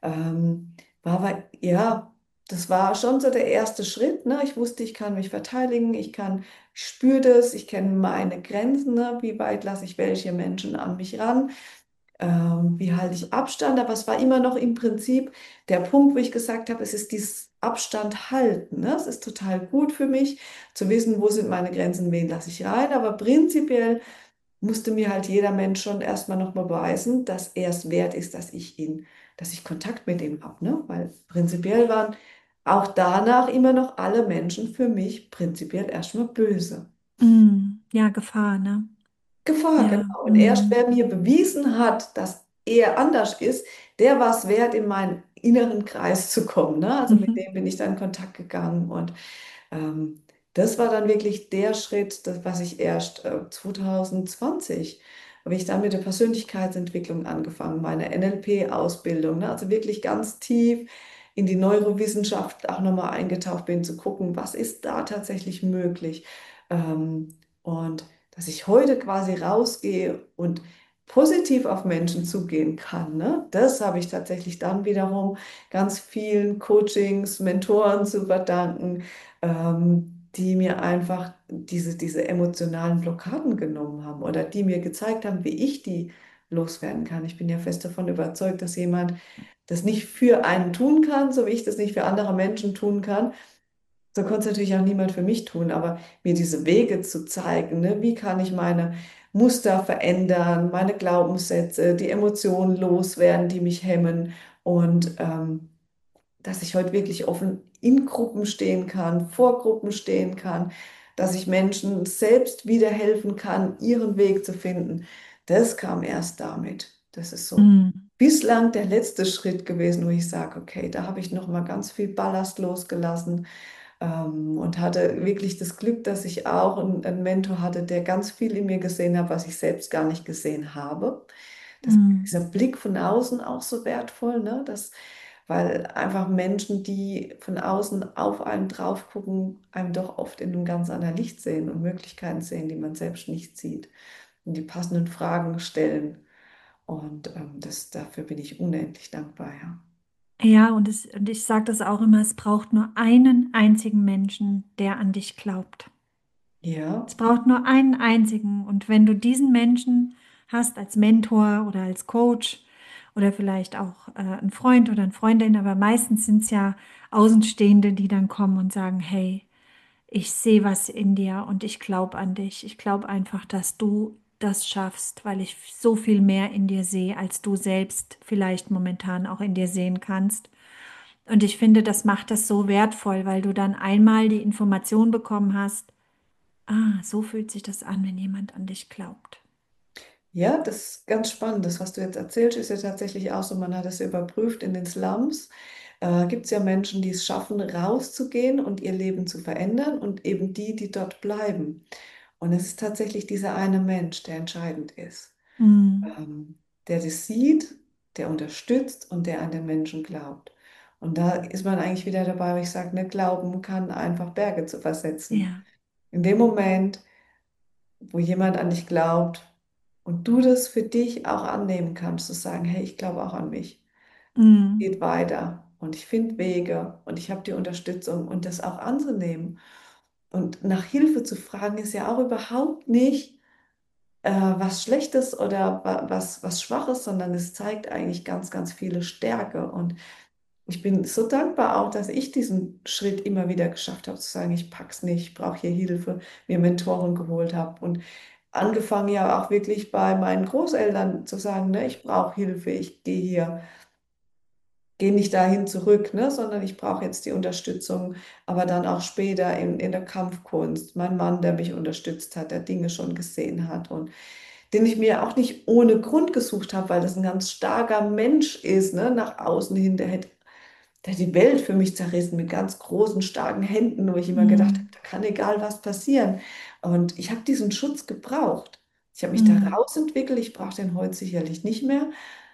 Ja, das war schon so der erste Schritt. Ne? Ich wusste, ich kann mich verteidigen, ich spüre das, ich kenne meine Grenzen. Ne? Wie weit lasse ich welche Menschen an mich ran? Wie halte ich Abstand? Aber es war immer noch im Prinzip der Punkt, wo ich gesagt habe, es ist dieses Abstand halten. Ne? Es ist total gut für mich zu wissen, wo sind meine Grenzen, wen lasse ich rein. Aber prinzipiell musste mir halt jeder Mensch schon erstmal nochmal beweisen, dass er es wert ist, dass ich Kontakt mit ihm habe. Ne? Weil prinzipiell waren auch danach immer noch alle Menschen für mich prinzipiell erstmal böse. Ja, Gefahr, ne? Gefahr, Ja. genau. Und erst wer mir bewiesen hat, dass er anders ist, der war es wert, in meinen inneren Kreis zu kommen. Ne? Also mit Mhm. dem bin ich dann in Kontakt gegangen und ähm, das war dann wirklich der Schritt, was ich erst 2020, habe ich dann mit der Persönlichkeitsentwicklung angefangen, meine NLP-Ausbildung, ne? Also wirklich ganz tief in die Neurowissenschaft auch nochmal eingetaucht bin, zu gucken, was ist da tatsächlich möglich. Und dass ich heute quasi rausgehe und positiv auf Menschen zugehen kann, ne? Das habe ich tatsächlich dann wiederum ganz vielen Coachings, Mentoren zu verdanken, die mir einfach diese emotionalen Blockaden genommen haben oder die mir gezeigt haben, wie ich die loswerden kann. Ich bin ja fest davon überzeugt, dass jemand das nicht für einen tun kann, so wie ich das nicht für andere Menschen tun kann. So konnte es natürlich auch niemand für mich tun, aber mir diese Wege zu zeigen, ne, wie kann ich meine Muster verändern, meine Glaubenssätze, die Emotionen loswerden, die mich hemmen und dass ich heute wirklich offen in Gruppen stehen kann, vor Gruppen stehen kann, dass ich Menschen selbst wieder helfen kann, ihren Weg zu finden. Das kam erst damit. Das ist so Mhm. bislang der letzte Schritt gewesen, wo ich sage, okay, da habe ich noch mal ganz viel Ballast losgelassen und hatte wirklich das Glück, dass ich auch einen Mentor hatte, der ganz viel in mir gesehen hat, was ich selbst gar nicht gesehen habe. Das, Mhm. dieser Blick von außen auch so wertvoll, ne? Weil einfach Menschen, die von außen auf einen drauf gucken, einem doch oft in einem ganz anderen Licht sehen und Möglichkeiten sehen, die man selbst nicht sieht und die passenden Fragen stellen. Und dafür bin ich unendlich dankbar, ja. Ja, und ich sage das auch immer, es braucht nur einen einzigen Menschen, der an dich glaubt. Es Ja. braucht nur einen einzigen. Und wenn du diesen Menschen hast als Mentor oder als Coach oder vielleicht auch ein Freund oder eine Freundin, aber meistens sind es ja Außenstehende, die dann kommen und sagen, hey, ich sehe was in dir und ich glaube an dich. Ich glaube einfach, dass du das schaffst, weil ich so viel mehr in dir sehe, als du selbst vielleicht momentan auch in dir sehen kannst. Und ich finde, das macht das so wertvoll, weil du dann einmal die Information bekommen hast, ah, so fühlt sich das an, wenn jemand an dich glaubt. Ja, das ist ganz spannend. Das, was du jetzt erzählst, ist ja tatsächlich auch so, man hat es überprüft in den Slums. Gibt es ja Menschen, die es schaffen, rauszugehen und ihr Leben zu verändern und eben die, die dort bleiben. Und es ist tatsächlich dieser eine Mensch, der entscheidend ist, Mm, der das sieht, der unterstützt und der an den Menschen glaubt. Und da ist man eigentlich wieder dabei, wo ich sage, ne, Glauben kann einfach Berge zu versetzen. ja. In dem Moment, wo jemand an dich glaubt und du das für dich auch annehmen kannst, zu sagen, hey, ich glaube auch an mich, Mm, geht weiter und ich finde Wege und ich habe die Unterstützung und das auch anzunehmen. Und nach Hilfe zu fragen ist ja auch überhaupt nicht was Schlechtes oder was Schwaches, sondern es zeigt eigentlich ganz, ganz viele Stärke. Und ich bin so dankbar auch, dass ich diesen Schritt immer wieder geschafft habe, zu sagen, ich pack's nicht, ich brauche hier Hilfe, mir Mentoren geholt habe und angefangen ja auch wirklich bei meinen Großeltern zu sagen, ne, ich brauche Hilfe, ich gehe nicht dahin zurück, ne, sondern ich brauche jetzt die Unterstützung, aber dann auch später in der Kampfkunst. Mein Mann, der mich unterstützt hat, der Dinge schon gesehen hat und den ich mir auch nicht ohne Grund gesucht habe, weil das ein ganz starker Mensch ist, ne, nach außen hin, der hat die Welt für mich zerrissen mit ganz großen, starken Händen, wo ich immer gedacht habe, mm, da kann egal was passieren. Und ich habe diesen Schutz gebraucht. Ich habe mich da mm, rausentwickelt, ich brauche den heute sicherlich nicht mehr.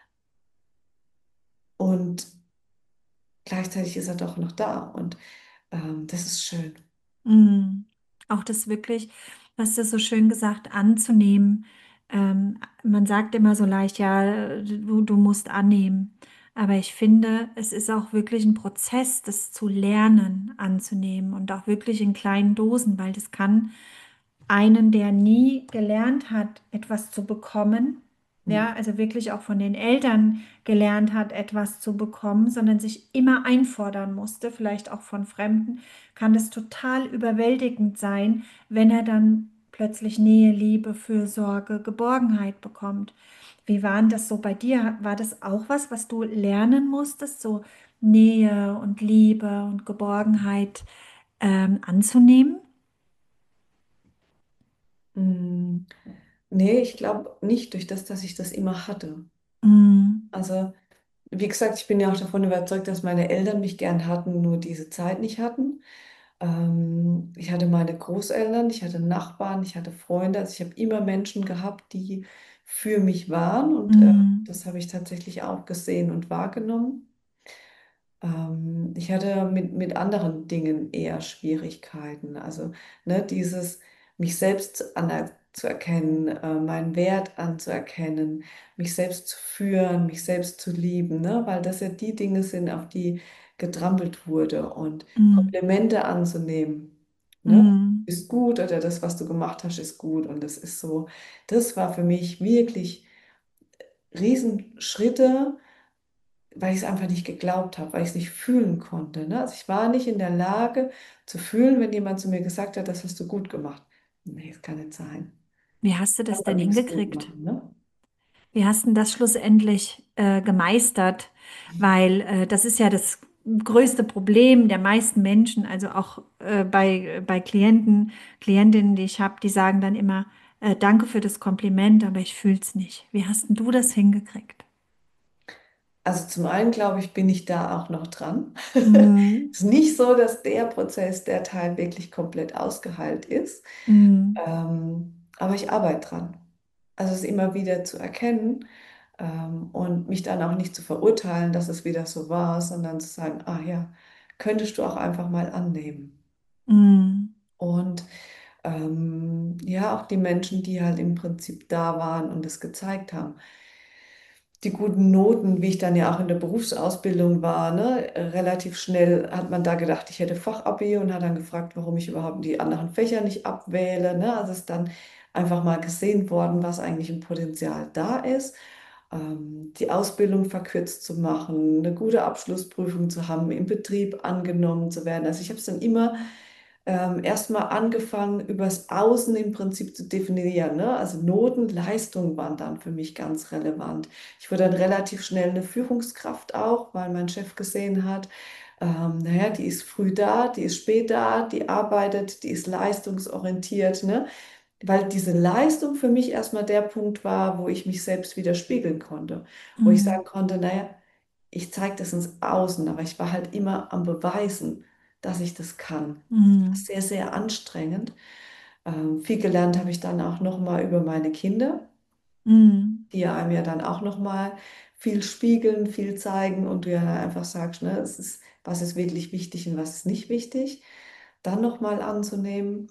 Und gleichzeitig ist er doch noch da. Und das ist schön. mm. Auch das wirklich, hast du so schön gesagt, anzunehmen. Man sagt immer so leicht, ja, du musst annehmen. Aber ich finde, es ist auch wirklich ein Prozess, das zu lernen, anzunehmen und auch wirklich in kleinen Dosen, weil das kann einen, der nie gelernt hat, etwas zu bekommen, ja, Mhm. also wirklich auch von den Eltern gelernt hat, etwas zu bekommen, sondern sich immer einfordern musste, vielleicht auch von Fremden, kann das total überwältigend sein, wenn er dann plötzlich Nähe, Liebe, Fürsorge, Geborgenheit bekommt. Wie war denn das so bei dir? War das auch was, was du lernen musstest, so Nähe und Liebe und Geborgenheit anzunehmen? Mm, Nee, ich glaube nicht durch das, dass ich das immer hatte. Mm, Also, wie gesagt, ich bin ja auch davon überzeugt, dass meine Eltern mich gern hatten, nur diese Zeit nicht hatten. Ich hatte meine Großeltern, ich hatte Nachbarn, ich hatte Freunde. Also ich habe immer Menschen gehabt, die für mich waren und mm. das habe ich tatsächlich auch gesehen und wahrgenommen. Ich hatte mit anderen Dingen eher Schwierigkeiten. Also ne, dieses mich selbst anzuerkennen, meinen Wert anzuerkennen, mich selbst zu führen, mich selbst zu lieben, ne? Weil das ja die Dinge sind, auf die getrampelt wurde und Mm, Komplimente anzunehmen. Ne? mm, Ist gut oder das, was du gemacht hast, ist gut. Und das ist so, das war für mich wirklich Riesenschritte, weil ich es einfach nicht geglaubt habe, weil ich es nicht fühlen konnte. Ne? Also ich war nicht in der Lage zu fühlen, wenn jemand zu mir gesagt hat, das hast du gut gemacht. Nee, das kann nicht sein. Wie hast du Kann das man denn nichts gut hingekriegt? machen, ne? Wie hast du das schlussendlich gemeistert? Weil das ist ja das größte Problem der meisten Menschen, also auch bei Klienten, Klientinnen, die ich habe, die sagen dann immer, danke für das Kompliment, aber ich fühle es nicht. Wie hast denn du das hingekriegt? Also zum einen glaube ich, bin ich da auch noch dran. Mm, Es ist nicht so, dass der Prozess, der Teil wirklich komplett ausgeheilt ist. mm, Aber ich arbeite dran. Also es immer wieder zu erkennen und mich dann auch nicht zu verurteilen, dass es wieder so war, sondern zu sagen, ah ja, könntest du auch einfach mal annehmen. mm, Und ja, auch die Menschen, die halt im Prinzip da waren und es gezeigt haben. Die guten Noten, wie ich dann ja auch in der Berufsausbildung war, ne, relativ schnell hat man da gedacht, ich hätte Fachabi und hat dann gefragt, warum ich überhaupt die anderen Fächer nicht abwähle. Ne? Also ist dann einfach mal gesehen worden, was eigentlich ein Potenzial da ist, die Ausbildung verkürzt zu machen, eine gute Abschlussprüfung zu haben, im Betrieb angenommen zu werden. Also ich habe es dann immer erstmal angefangen, übers Außen im Prinzip zu definieren. Ne? Also Noten, Leistungen waren dann für mich ganz relevant. Ich wurde dann relativ schnell eine Führungskraft auch, weil mein Chef gesehen hat, naja, die ist früh da, die ist spät da, die arbeitet, die ist leistungsorientiert. Ne? Weil diese Leistung für mich erstmal der Punkt war, wo ich mich selbst widerspiegeln konnte, wo ich mm, sagen konnte, naja, ich zeige das ins Außen, aber ich war halt immer am Beweisen, dass ich das kann. mm, Sehr, sehr anstrengend. Viel gelernt habe ich dann auch nochmal über meine Kinder, mm, die ja einem ja dann auch nochmal viel spiegeln, viel zeigen und du ja dann einfach sagst, ne, es ist, was ist wirklich wichtig und was ist nicht wichtig, dann nochmal anzunehmen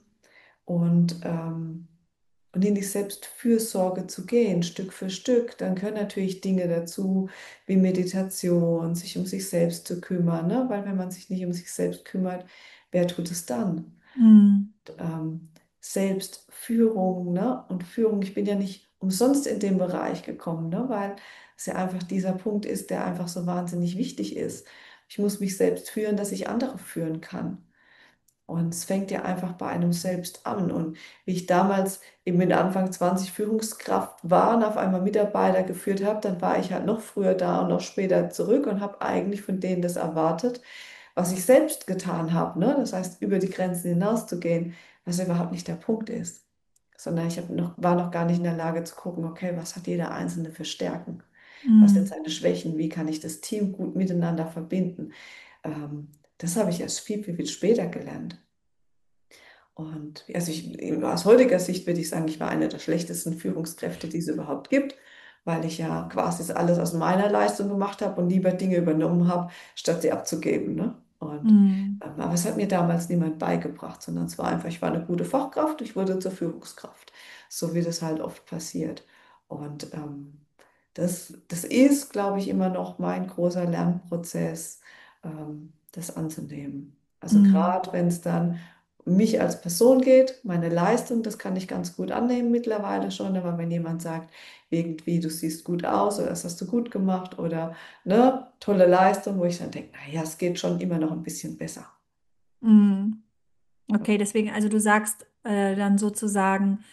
und in die Selbstfürsorge zu gehen, Stück für Stück. Dann können natürlich Dinge dazu wie Meditation, sich um sich selbst zu kümmern, ne? Weil wenn man sich nicht um sich selbst kümmert, wer tut es dann? mm, ähm, Selbstführung, ne? Und Führung, ich bin ja nicht umsonst in den Bereich gekommen, ne? Weil es ja einfach dieser Punkt ist, der einfach so wahnsinnig wichtig ist. Ich muss mich selbst führen, dass ich andere führen kann. Und es fängt ja einfach bei einem selbst an. Und wie ich damals eben mit Anfang 20 Führungskraft war und auf einmal Mitarbeiter geführt habe, dann war ich halt noch früher da und noch später zurück und habe eigentlich von denen das erwartet, was ich selbst getan habe. Ne? Das heißt, über die Grenzen hinauszugehen, was überhaupt nicht der Punkt ist. Sondern war noch gar nicht in der Lage zu gucken, okay, was hat jeder Einzelne für Stärken? Was sind Mm, seine Schwächen? Wie kann ich das Team gut miteinander verbinden? Das habe ich erst viel, viel, viel später gelernt. Und also aus heutiger Sicht würde ich sagen, ich war eine der schlechtesten Führungskräfte, die es überhaupt gibt, weil ich ja quasi das alles aus meiner Leistung gemacht habe und lieber Dinge übernommen habe, statt sie abzugeben. Ne? mm, Aber es hat mir damals niemand beigebracht, sondern es war einfach, ich war eine gute Fachkraft, ich wurde zur Führungskraft, so wie das halt oft passiert. Und das ist, glaube ich, immer noch mein großer Lernprozess, das anzunehmen. Also mm, gerade wenn es dann um mich als Person geht, meine Leistung, das kann ich ganz gut annehmen mittlerweile schon, aber wenn jemand sagt, irgendwie, du siehst gut aus oder das hast du gut gemacht oder ne, tolle Leistung, wo ich dann denke, naja, es geht schon immer noch ein bisschen besser. mm. Okay, deswegen, also du sagst dann sozusagen,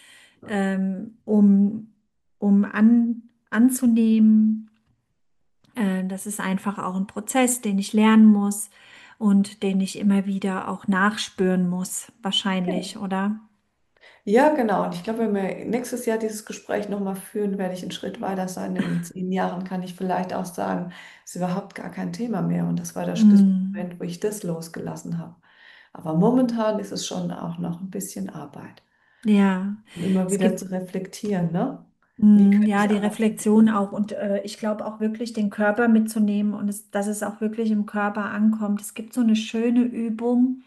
um anzunehmen, das ist einfach auch ein Prozess, den ich lernen muss und den ich immer wieder auch nachspüren muss, wahrscheinlich, oder? Ja, genau. Und ich glaube, wenn wir nächstes Jahr dieses Gespräch nochmal führen, werde ich einen Schritt weiter sein. In 10 Jahren kann ich vielleicht auch sagen, es ist überhaupt gar kein Thema mehr. Und das war der Mm, Schlüsselmoment, wo ich das losgelassen habe. Aber momentan ist es schon auch noch ein bisschen Arbeit. ja, Und immer es wieder gibt zu reflektieren, ne? Wie könnte ja ich die anders Reflexion funktionieren? auch und ich glaube auch wirklich den Körper mitzunehmen und dass es auch wirklich im Körper ankommt. Es gibt so eine schöne Übung,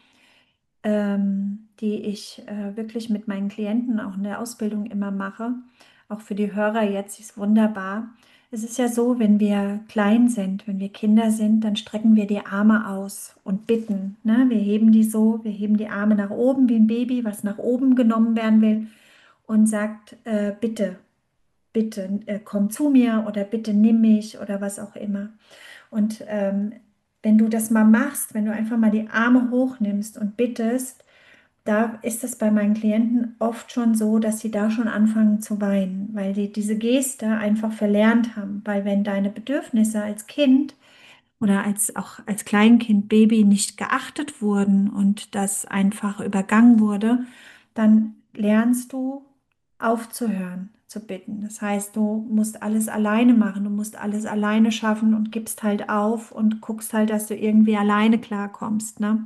die ich wirklich mit meinen Klienten auch in der Ausbildung immer mache. Auch für die Hörer jetzt ist wunderbar. Es ist ja so, wenn wir klein sind, wenn wir Kinder sind, dann strecken wir die Arme aus und bitten. Ne? Wir heben die so, wir heben die Arme nach oben wie ein Baby, was nach oben genommen werden will und sagt, bitte, bitte, komm zu mir oder bitte nimm mich oder was auch immer. Und wenn du das mal machst, wenn du einfach mal die Arme hochnimmst und bittest, da ist es bei meinen Klienten oft schon so, dass sie da schon anfangen zu weinen, weil die diese Geste einfach verlernt haben. Weil wenn deine Bedürfnisse als Kind oder auch als Kleinkind, Baby nicht geachtet wurden und das einfach übergangen wurde, dann lernst du aufzuhören zu bitten. Das heißt, du musst alles alleine machen, du musst alles alleine schaffen und gibst halt auf und guckst halt, dass du irgendwie alleine klarkommst, ne?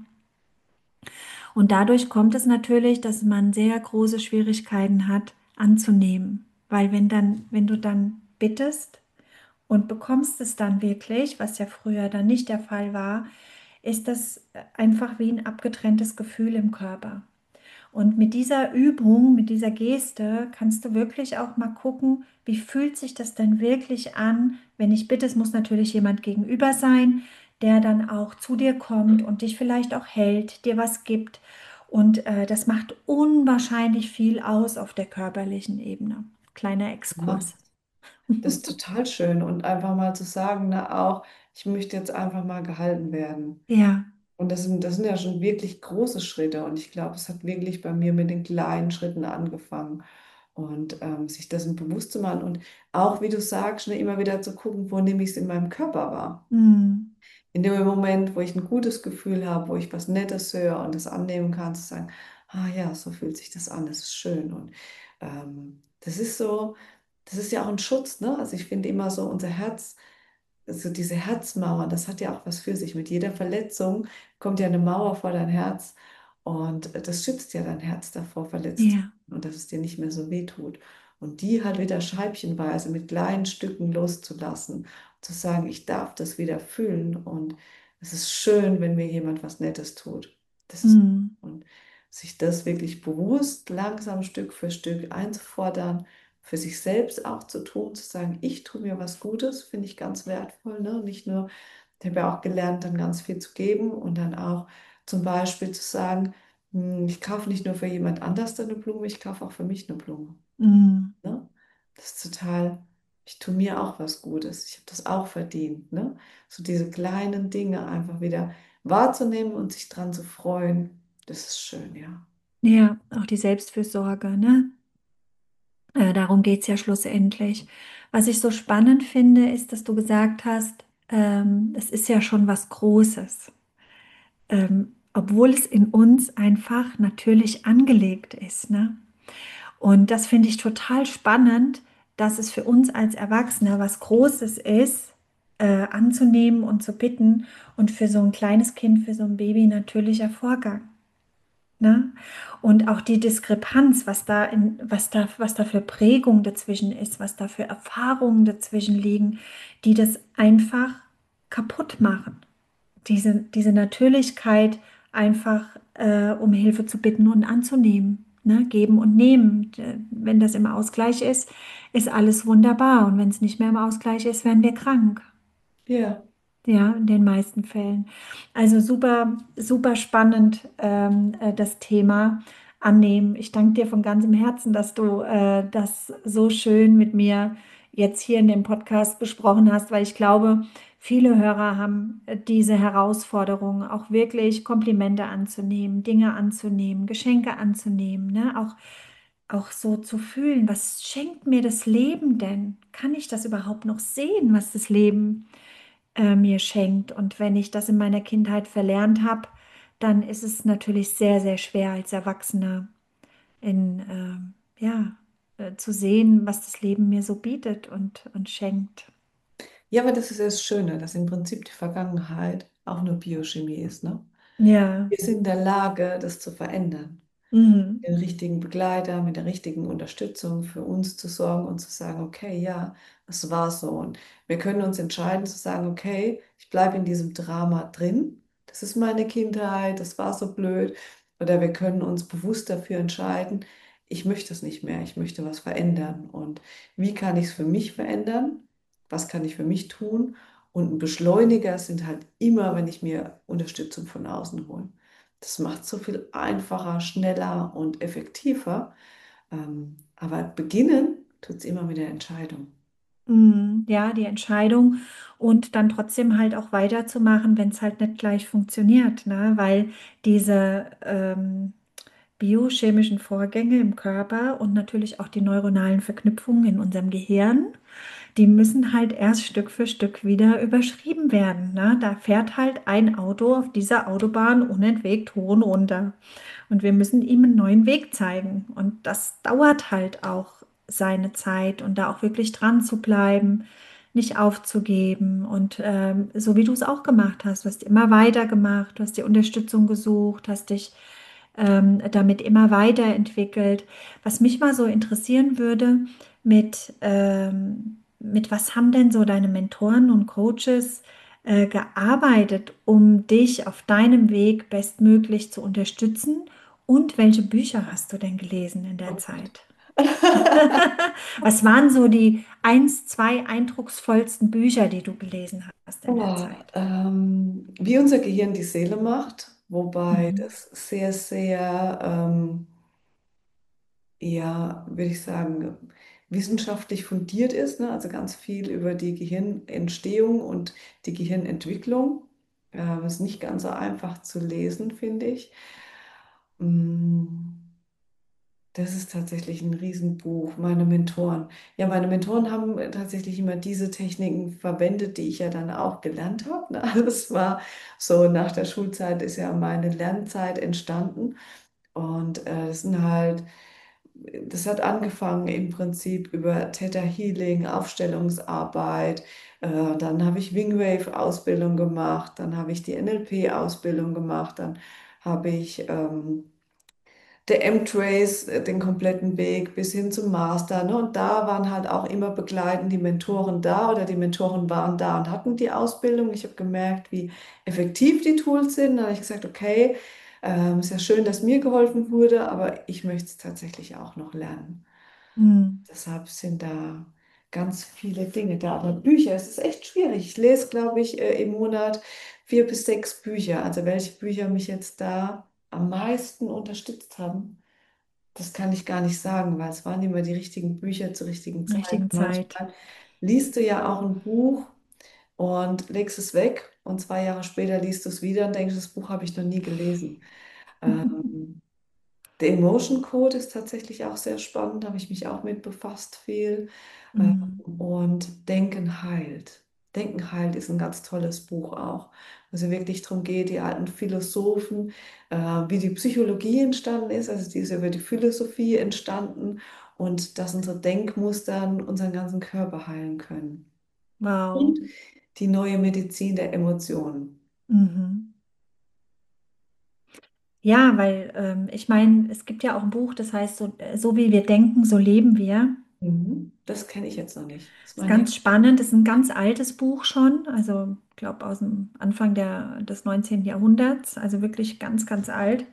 Und dadurch kommt es natürlich, dass man sehr große Schwierigkeiten hat, anzunehmen. Weil wenn du dann bittest und bekommst es dann wirklich, was ja früher dann nicht der Fall war, ist das einfach wie ein abgetrenntes Gefühl im Körper. Und mit dieser Übung, mit dieser Geste kannst du wirklich auch mal gucken, wie fühlt sich das denn wirklich an, wenn ich bitte, es muss natürlich jemand gegenüber sein, der dann auch zu dir kommt und dich vielleicht auch hält, dir was gibt. Und das macht unwahrscheinlich viel aus auf der körperlichen Ebene. Kleiner Ne? Exkurs. Das ist total schön. Und einfach mal zu sagen, ne, auch, ich möchte jetzt einfach mal gehalten werden. Ja, Und das sind ja schon wirklich große Schritte. Und ich glaube, es hat wirklich bei mir mit den kleinen Schritten angefangen. Und sich dessen bewusst zu machen. Und auch, wie du sagst, ne, immer wieder zu gucken, wo nehme ich es in meinem Körper wahr. mm, In dem Moment, wo ich ein gutes Gefühl habe, wo ich was Nettes höre und das annehmen kann, zu sagen, ah ja, so fühlt sich das an, das ist schön. Und das ist so, das ist ja auch ein Schutz, ne? Also ich finde immer so, unser Herz, also diese Herzmauer, das hat ja auch was für sich. Mit jeder Verletzung kommt ja eine Mauer vor dein Herz und das schützt ja dein Herz davor, verletzt zu ja, werden und dass es dir nicht mehr so weh tut. Und die halt wieder scheibchenweise mit kleinen Stücken loszulassen, zu sagen, ich darf das wieder fühlen und es ist schön, wenn mir jemand was Nettes tut. Das ist, mm, und sich das wirklich bewusst, langsam Stück für Stück einzufordern, für sich selbst auch zu tun, zu sagen, ich tue mir was Gutes, finde ich ganz wertvoll. Ne? Nicht nur, ich habe ja auch gelernt, dann ganz viel zu geben und dann auch zum Beispiel zu sagen, ich kaufe nicht nur für jemand anders eine Blume, ich kaufe auch für mich eine Blume. mm, Ne? Das ist total, ich tue mir auch was Gutes, ich habe das auch verdient. Ne? So diese kleinen Dinge einfach wieder wahrzunehmen und sich dran zu freuen. Das ist schön, ja. Ja, auch die Selbstfürsorge, ne? Darum geht es ja schlussendlich. Was ich so spannend finde, ist, dass du gesagt hast, es ist ja schon was Großes, obwohl es in uns einfach natürlich angelegt ist, ne? Und das finde ich total spannend, dass es für uns als Erwachsene was Großes ist, anzunehmen und zu bitten und für so ein kleines Kind, für so ein Baby natürlicher Vorgang. Ne? Und auch die Diskrepanz, was da für Prägung dazwischen ist, was da für Erfahrungen dazwischen liegen, die das einfach kaputt machen. Diese Natürlichkeit einfach um Hilfe zu bitten und anzunehmen. Ne? Geben und nehmen. Wenn das im Ausgleich ist, ist alles wunderbar. Und wenn es nicht mehr im Ausgleich ist, werden wir krank. Ja. Ja, in den meisten Fällen. Also super, super spannend, das Thema annehmen. Ich danke dir von ganzem Herzen, dass du das so schön mit mir jetzt hier in dem Podcast besprochen hast, weil ich glaube, viele Hörer haben diese Herausforderung, auch wirklich Komplimente anzunehmen, Dinge anzunehmen, Geschenke anzunehmen, ne? Auch so zu fühlen, was schenkt mir das Leben denn? Kann ich das überhaupt noch sehen, was das Leben mir schenkt. Und wenn ich das in meiner Kindheit verlernt habe, dann ist es natürlich sehr, sehr schwer als Erwachsener ja, zu sehen, was das Leben mir so bietet und schenkt. Ja, aber das ist das Schöne, dass im Prinzip die Vergangenheit auch nur Biochemie ist, ne? Ja, Wir sind in der Lage, das zu verändern. mhm. Den richtigen Begleiter, mit der richtigen Unterstützung für uns zu sorgen und zu sagen, okay, ja, es war so. Und wir können uns entscheiden zu sagen, okay, ich bleibe in diesem Drama drin. Das ist meine Kindheit, das war so blöd. Oder wir können uns bewusst dafür entscheiden, ich möchte es nicht mehr, ich möchte was verändern. Und wie kann ich es für mich verändern? Was kann ich für mich tun? Und ein Beschleuniger sind halt immer, wenn ich mir Unterstützung von außen hole. Das macht es so viel einfacher, schneller und effektiver. Aber beginnen tut es immer mit der Entscheidung. Ja, die Entscheidung und dann trotzdem halt auch weiterzumachen, wenn es halt nicht gleich funktioniert, ne? Weil diese biochemischen Vorgänge im Körper und natürlich auch die neuronalen Verknüpfungen in unserem Gehirn, die müssen halt erst Stück für Stück wieder überschrieben werden. Ne? Da fährt halt ein Auto auf dieser Autobahn unentwegt hoch und runter. Und wir müssen ihm einen neuen Weg zeigen. Und das dauert halt auch seine Zeit und da auch wirklich dran zu bleiben, nicht aufzugeben. Und so wie du es auch gemacht hast, du hast immer weiter gemacht, du hast dir Unterstützung gesucht, hast dich damit immer weiterentwickelt. Was mich mal so interessieren würde, mit was haben denn so deine Mentoren und Coaches gearbeitet, um dich auf deinem Weg bestmöglich zu unterstützen? Und welche Bücher hast du denn gelesen in der Oh Gott. Zeit? Was waren so die eins, zwei eindrucksvollsten Bücher, die du gelesen hast in der Oh, Zeit? wie unser Gehirn die Seele macht, wobei Mhm. das sehr, sehr, ja, würde ich sagen, wissenschaftlich fundiert ist, ne? Also ganz viel über die Gehirnentstehung und die Gehirnentwicklung. Ist nicht ganz so einfach zu lesen, finde ich. Mm. Das ist tatsächlich ein Riesenbuch. Meine Mentoren haben tatsächlich immer diese Techniken verwendet, die ich ja dann auch gelernt habe. Ne? Also es war so, nach der Schulzeit ist ja meine Lernzeit entstanden. Und das hat angefangen im Prinzip über Theta Healing, Aufstellungsarbeit. Dann habe ich Wingwave-Ausbildung gemacht. Dann habe ich die NLP-Ausbildung gemacht. Dann habe ich der M-Trace, den kompletten Weg bis hin zum Master. Ne? Und da waren halt auch immer begleitend die Mentoren da oder die Mentoren waren da und hatten die Ausbildung. Ich habe gemerkt, wie effektiv die Tools sind. Da habe ich gesagt, okay, ist ja schön, dass mir geholfen wurde, aber ich möchte es tatsächlich auch noch lernen. Mhm. Deshalb sind da ganz viele Dinge da. Aber Bücher, es ist echt schwierig. Ich lese, glaube ich, im Monat 4 bis 6 Bücher. Also welche Bücher mich jetzt da am meisten unterstützt haben, das kann ich gar nicht sagen, weil es waren immer die richtigen Bücher zur richtigen Zeit. Richtigen Zeit. Manchmal liest du ja auch ein Buch und legst es weg und 2 Jahre später liest du es wieder und denkst, das Buch habe ich noch nie gelesen. Ähm, Der Emotion Code ist tatsächlich auch sehr spannend, da habe ich mich auch mit befasst viel. Mhm. Und Denken heilt. Denken heilt ist ein ganz tolles Buch auch, wo es ja wirklich darum geht, die alten Philosophen, wie die Psychologie entstanden ist, also die ist über die Philosophie entstanden und dass unsere Denkmuster unseren ganzen Körper heilen können. Wow. Und die neue Medizin der Emotionen. Mhm. Ja, weil ich meine, es gibt ja auch ein Buch, das heißt so wie wir denken, so leben wir. Mhm. Das kenne ich jetzt noch nicht. Das ist Ist mein ganz nächstes. spannend, ist ein ganz altes Buch schon, also ich glaube aus dem Anfang des 19. Jahrhunderts, also wirklich ganz, ganz alt.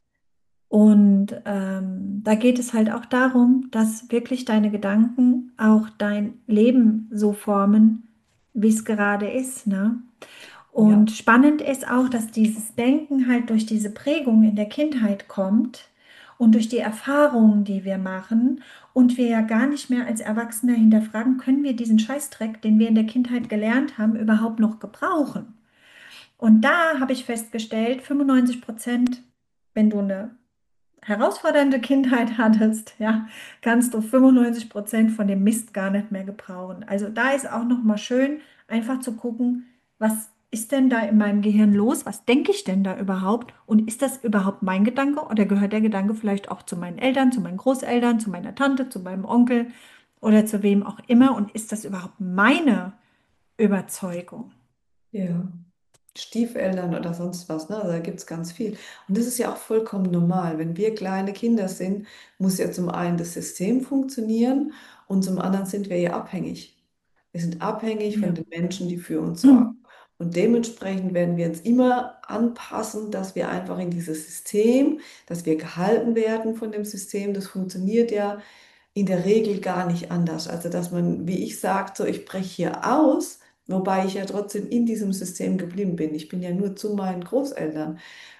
Und da geht es halt auch darum, dass wirklich deine Gedanken auch dein Leben so formen, wie es gerade ist, ne? Ja, Und spannend ist auch, dass dieses Denken halt durch diese Prägung in der Kindheit kommt und durch die Erfahrungen, die wir machen und wir ja gar nicht mehr als Erwachsene hinterfragen, können wir diesen Scheißdreck, den wir in der Kindheit gelernt haben, überhaupt noch gebrauchen? Und da habe ich festgestellt, 95%, wenn du eine herausfordernde Kindheit hattest, ja, kannst du 95% von dem Mist gar nicht mehr gebrauchen. Also da ist auch noch mal schön, einfach zu gucken, was ist denn da in meinem Gehirn los? Was denke ich denn da überhaupt? Und ist das überhaupt mein Gedanke oder gehört der Gedanke vielleicht auch zu meinen Eltern, zu meinen Großeltern, zu meiner Tante, zu meinem Onkel oder zu wem auch immer? Und ist das überhaupt meine Überzeugung? ja. Stiefeltern oder sonst was, ne? Also da gibt es ganz viel. Und das ist ja auch vollkommen normal. Wenn wir kleine Kinder sind, muss ja zum einen das System funktionieren und zum anderen sind wir ja abhängig. Wir sind abhängig von Ja. den Menschen, die für uns sorgen. Und dementsprechend werden wir uns immer anpassen, dass wir einfach in dieses System, dass wir gehalten werden von dem System. Das funktioniert ja in der Regel gar nicht anders. Also dass man, wie ich sagte, so, ich breche hier aus, wobei ich ja trotzdem in diesem System geblieben bin. Ich bin ja nur zu meinen Großeltern.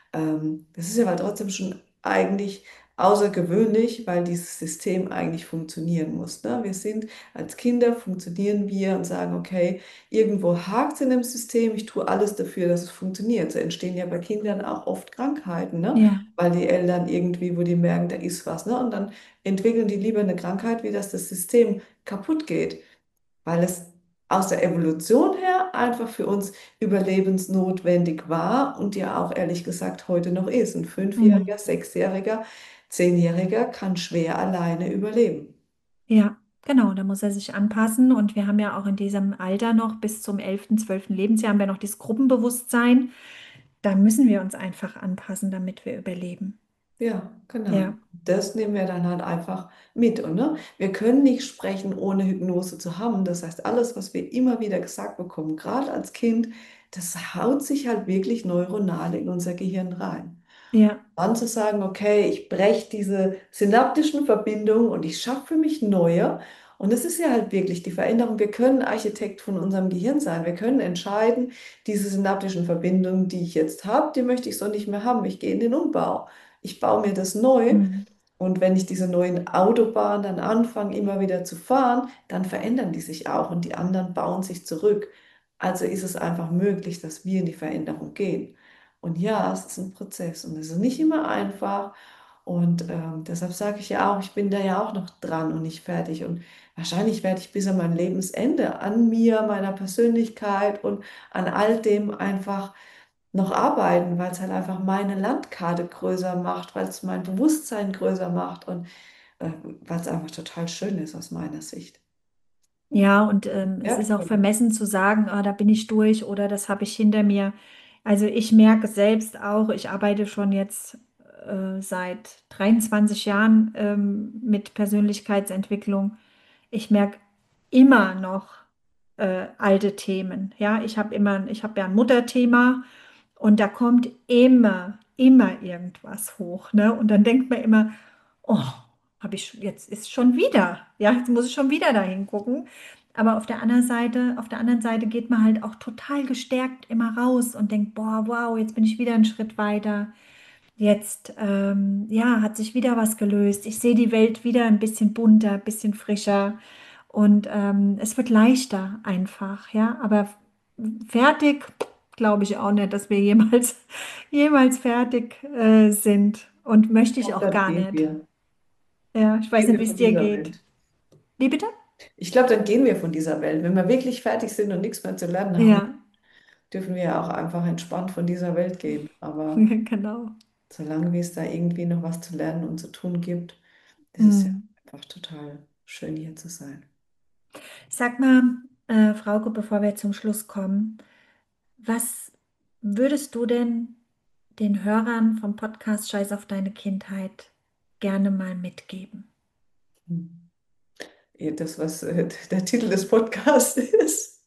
Das ist ja aber trotzdem schon eigentlich außergewöhnlich, weil dieses System eigentlich funktionieren muss. Ne? Wir sind als Kinder, funktionieren wir und sagen, okay, irgendwo hakt es in dem System, ich tue alles dafür, dass es funktioniert. So entstehen ja bei Kindern auch oft Krankheiten, ne? Ja, Weil die Eltern irgendwie, wo die merken, da ist was, ne? Und dann entwickeln die lieber eine Krankheit, wie dass das System kaputt geht, weil es aus der Evolution her einfach für uns überlebensnotwendig war und ja auch ehrlich gesagt heute noch ist. Ein mhm. Fünfjähriger, Sechsjähriger, Zehnjähriger kann schwer alleine überleben. Ja, genau, da muss er sich anpassen. Und wir haben ja auch in diesem Alter noch bis zum 11., 12. Lebensjahr haben wir noch dieses Gruppenbewusstsein. Da müssen wir uns einfach anpassen, damit wir überleben. Ja, genau. Ja, Das nehmen wir dann halt einfach mit. Und ne, wir können nicht sprechen, ohne Hypnose zu haben. Das heißt, alles, was wir immer wieder gesagt bekommen, gerade als Kind, das haut sich halt wirklich neuronal in unser Gehirn rein. ja, Dann zu sagen, okay, ich breche diese synaptischen Verbindungen und ich schaffe für mich neue. Und das ist ja halt wirklich die Veränderung. Wir können Architekt von unserem Gehirn sein. Wir können entscheiden, diese synaptischen Verbindungen, die ich jetzt habe, die möchte ich so nicht mehr haben. Ich gehe in den Umbau. Ich baue mir das neu. mhm. Und wenn ich diese neuen Autobahnen dann anfange, immer wieder zu fahren, dann verändern die sich auch und die anderen bauen sich zurück. Also ist es einfach möglich, dass wir in die Veränderung gehen. Und ja, es ist ein Prozess und es ist nicht immer einfach. Und deshalb sage ich ja auch, ich bin da ja auch noch dran und nicht fertig. Und wahrscheinlich werde ich bis an mein Lebensende an mir, meiner Persönlichkeit und an all dem einfach noch arbeiten, weil es halt einfach meine Landkarte größer macht, weil es mein Bewusstsein größer macht und weil es einfach total schön ist aus meiner Sicht. Ja, und es ist auch Wertvoll. vermessen zu sagen, ah, da bin ich durch oder das habe ich hinter mir. Also ich merke selbst auch, ich arbeite schon jetzt seit 23 Jahren mit Persönlichkeitsentwicklung. Ich merke immer noch alte Themen. Ja, ich habe ja ein Mutterthema und da kommt immer irgendwas hoch. Ne? Und dann denkt man immer, oh, jetzt ist schon wieder, ja, jetzt muss ich schon wieder dahin gucken. Aber auf der anderen Seite geht man halt auch total gestärkt immer raus und denkt, boah, wow, jetzt bin ich wieder einen Schritt weiter. Jetzt, ja, hat sich wieder was gelöst. Ich sehe die Welt wieder ein bisschen bunter, ein bisschen frischer und es wird leichter einfach, ja. Aber fertig glaube ich auch nicht, dass wir jemals fertig sind. Und möchte ich Auch auch dann gar gehen nicht. wir. Ja, ich weiß Gehen nicht, wir wie es von dir dieser geht. Welt. Wie bitte? Ich glaube, dann gehen wir von dieser Welt. Wenn wir wirklich fertig sind und nichts mehr zu lernen haben, Ja, dürfen wir ja auch einfach entspannt von dieser Welt gehen. Aber genau. solange wie es da irgendwie noch was zu lernen und zu tun gibt, ist es ja Hm. einfach total schön, hier zu sein. Sag mal, Frauke, bevor wir zum Schluss kommen, was würdest du denn den Hörern vom Podcast Scheiß auf deine Kindheit gerne mal mitgeben? Hm. Ja, das, was der Titel des Podcasts ist.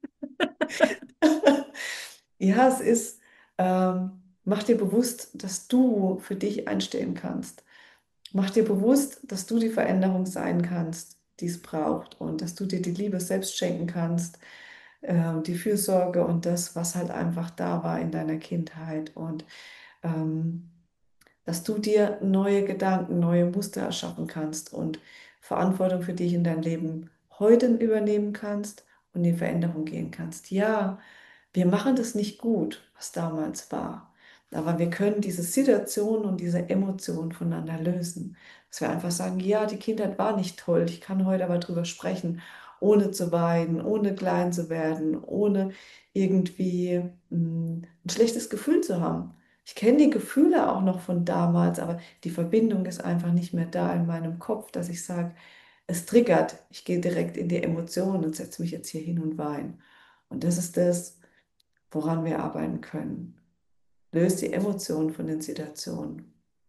Ja, es ist, mach dir bewusst, dass du für dich einstehen kannst. Mach dir bewusst, dass du die Veränderung sein kannst, die es braucht und dass du dir die Liebe selbst schenken kannst, die Fürsorge und das, was halt einfach da war in deiner Kindheit und ähm, dass du dir neue Gedanken, neue Muster erschaffen kannst und Verantwortung für dich in dein Leben heute übernehmen kannst und in die Veränderung gehen kannst. Ja, wir machen das nicht gut, was damals war, aber wir können diese Situation und diese Emotionen voneinander lösen. Dass wir einfach sagen, ja, die Kindheit war nicht toll, ich kann heute aber drüber sprechen, ohne zu weinen, ohne klein zu werden, ohne irgendwie ein schlechtes Gefühl zu haben. Ich kenne die Gefühle auch noch von damals, aber die Verbindung ist einfach nicht mehr da in meinem Kopf, dass ich sage, es triggert. Ich gehe direkt in die Emotionen und setze mich jetzt hier hin und weine. Und das ist das, woran wir arbeiten können. Löst die Emotionen von den Situationen.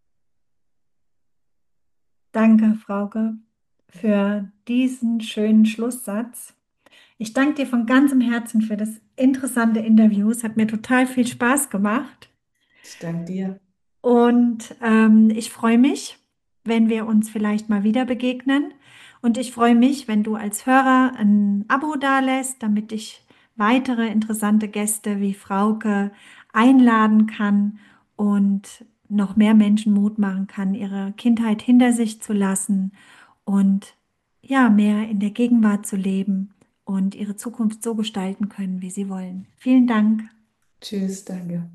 Danke, Frauke, für diesen schönen Schlusssatz. Ich danke dir von ganzem Herzen für das interessante Interview. Es hat mir total viel Spaß gemacht. Ich danke dir. Und ich freue mich, wenn wir uns vielleicht mal wieder begegnen. Und ich freue mich, wenn du als Hörer ein Abo dalässt, damit ich weitere interessante Gäste wie Frauke einladen kann und noch mehr Menschen Mut machen kann, ihre Kindheit hinter sich zu lassen und ja, mehr in der Gegenwart zu leben und ihre Zukunft so gestalten können, wie sie wollen. Vielen Dank. Tschüss, danke.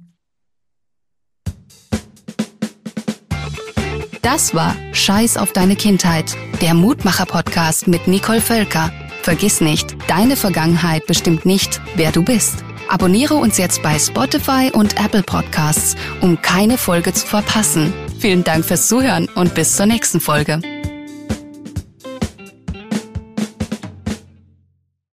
Das war Scheiß auf deine Kindheit, der Mutmacher-Podcast mit Nicole Völker. Vergiss nicht, deine Vergangenheit bestimmt nicht, wer du bist. Abonniere uns jetzt bei Spotify und Apple Podcasts, um keine Folge zu verpassen. Vielen Dank fürs Zuhören und bis zur nächsten Folge.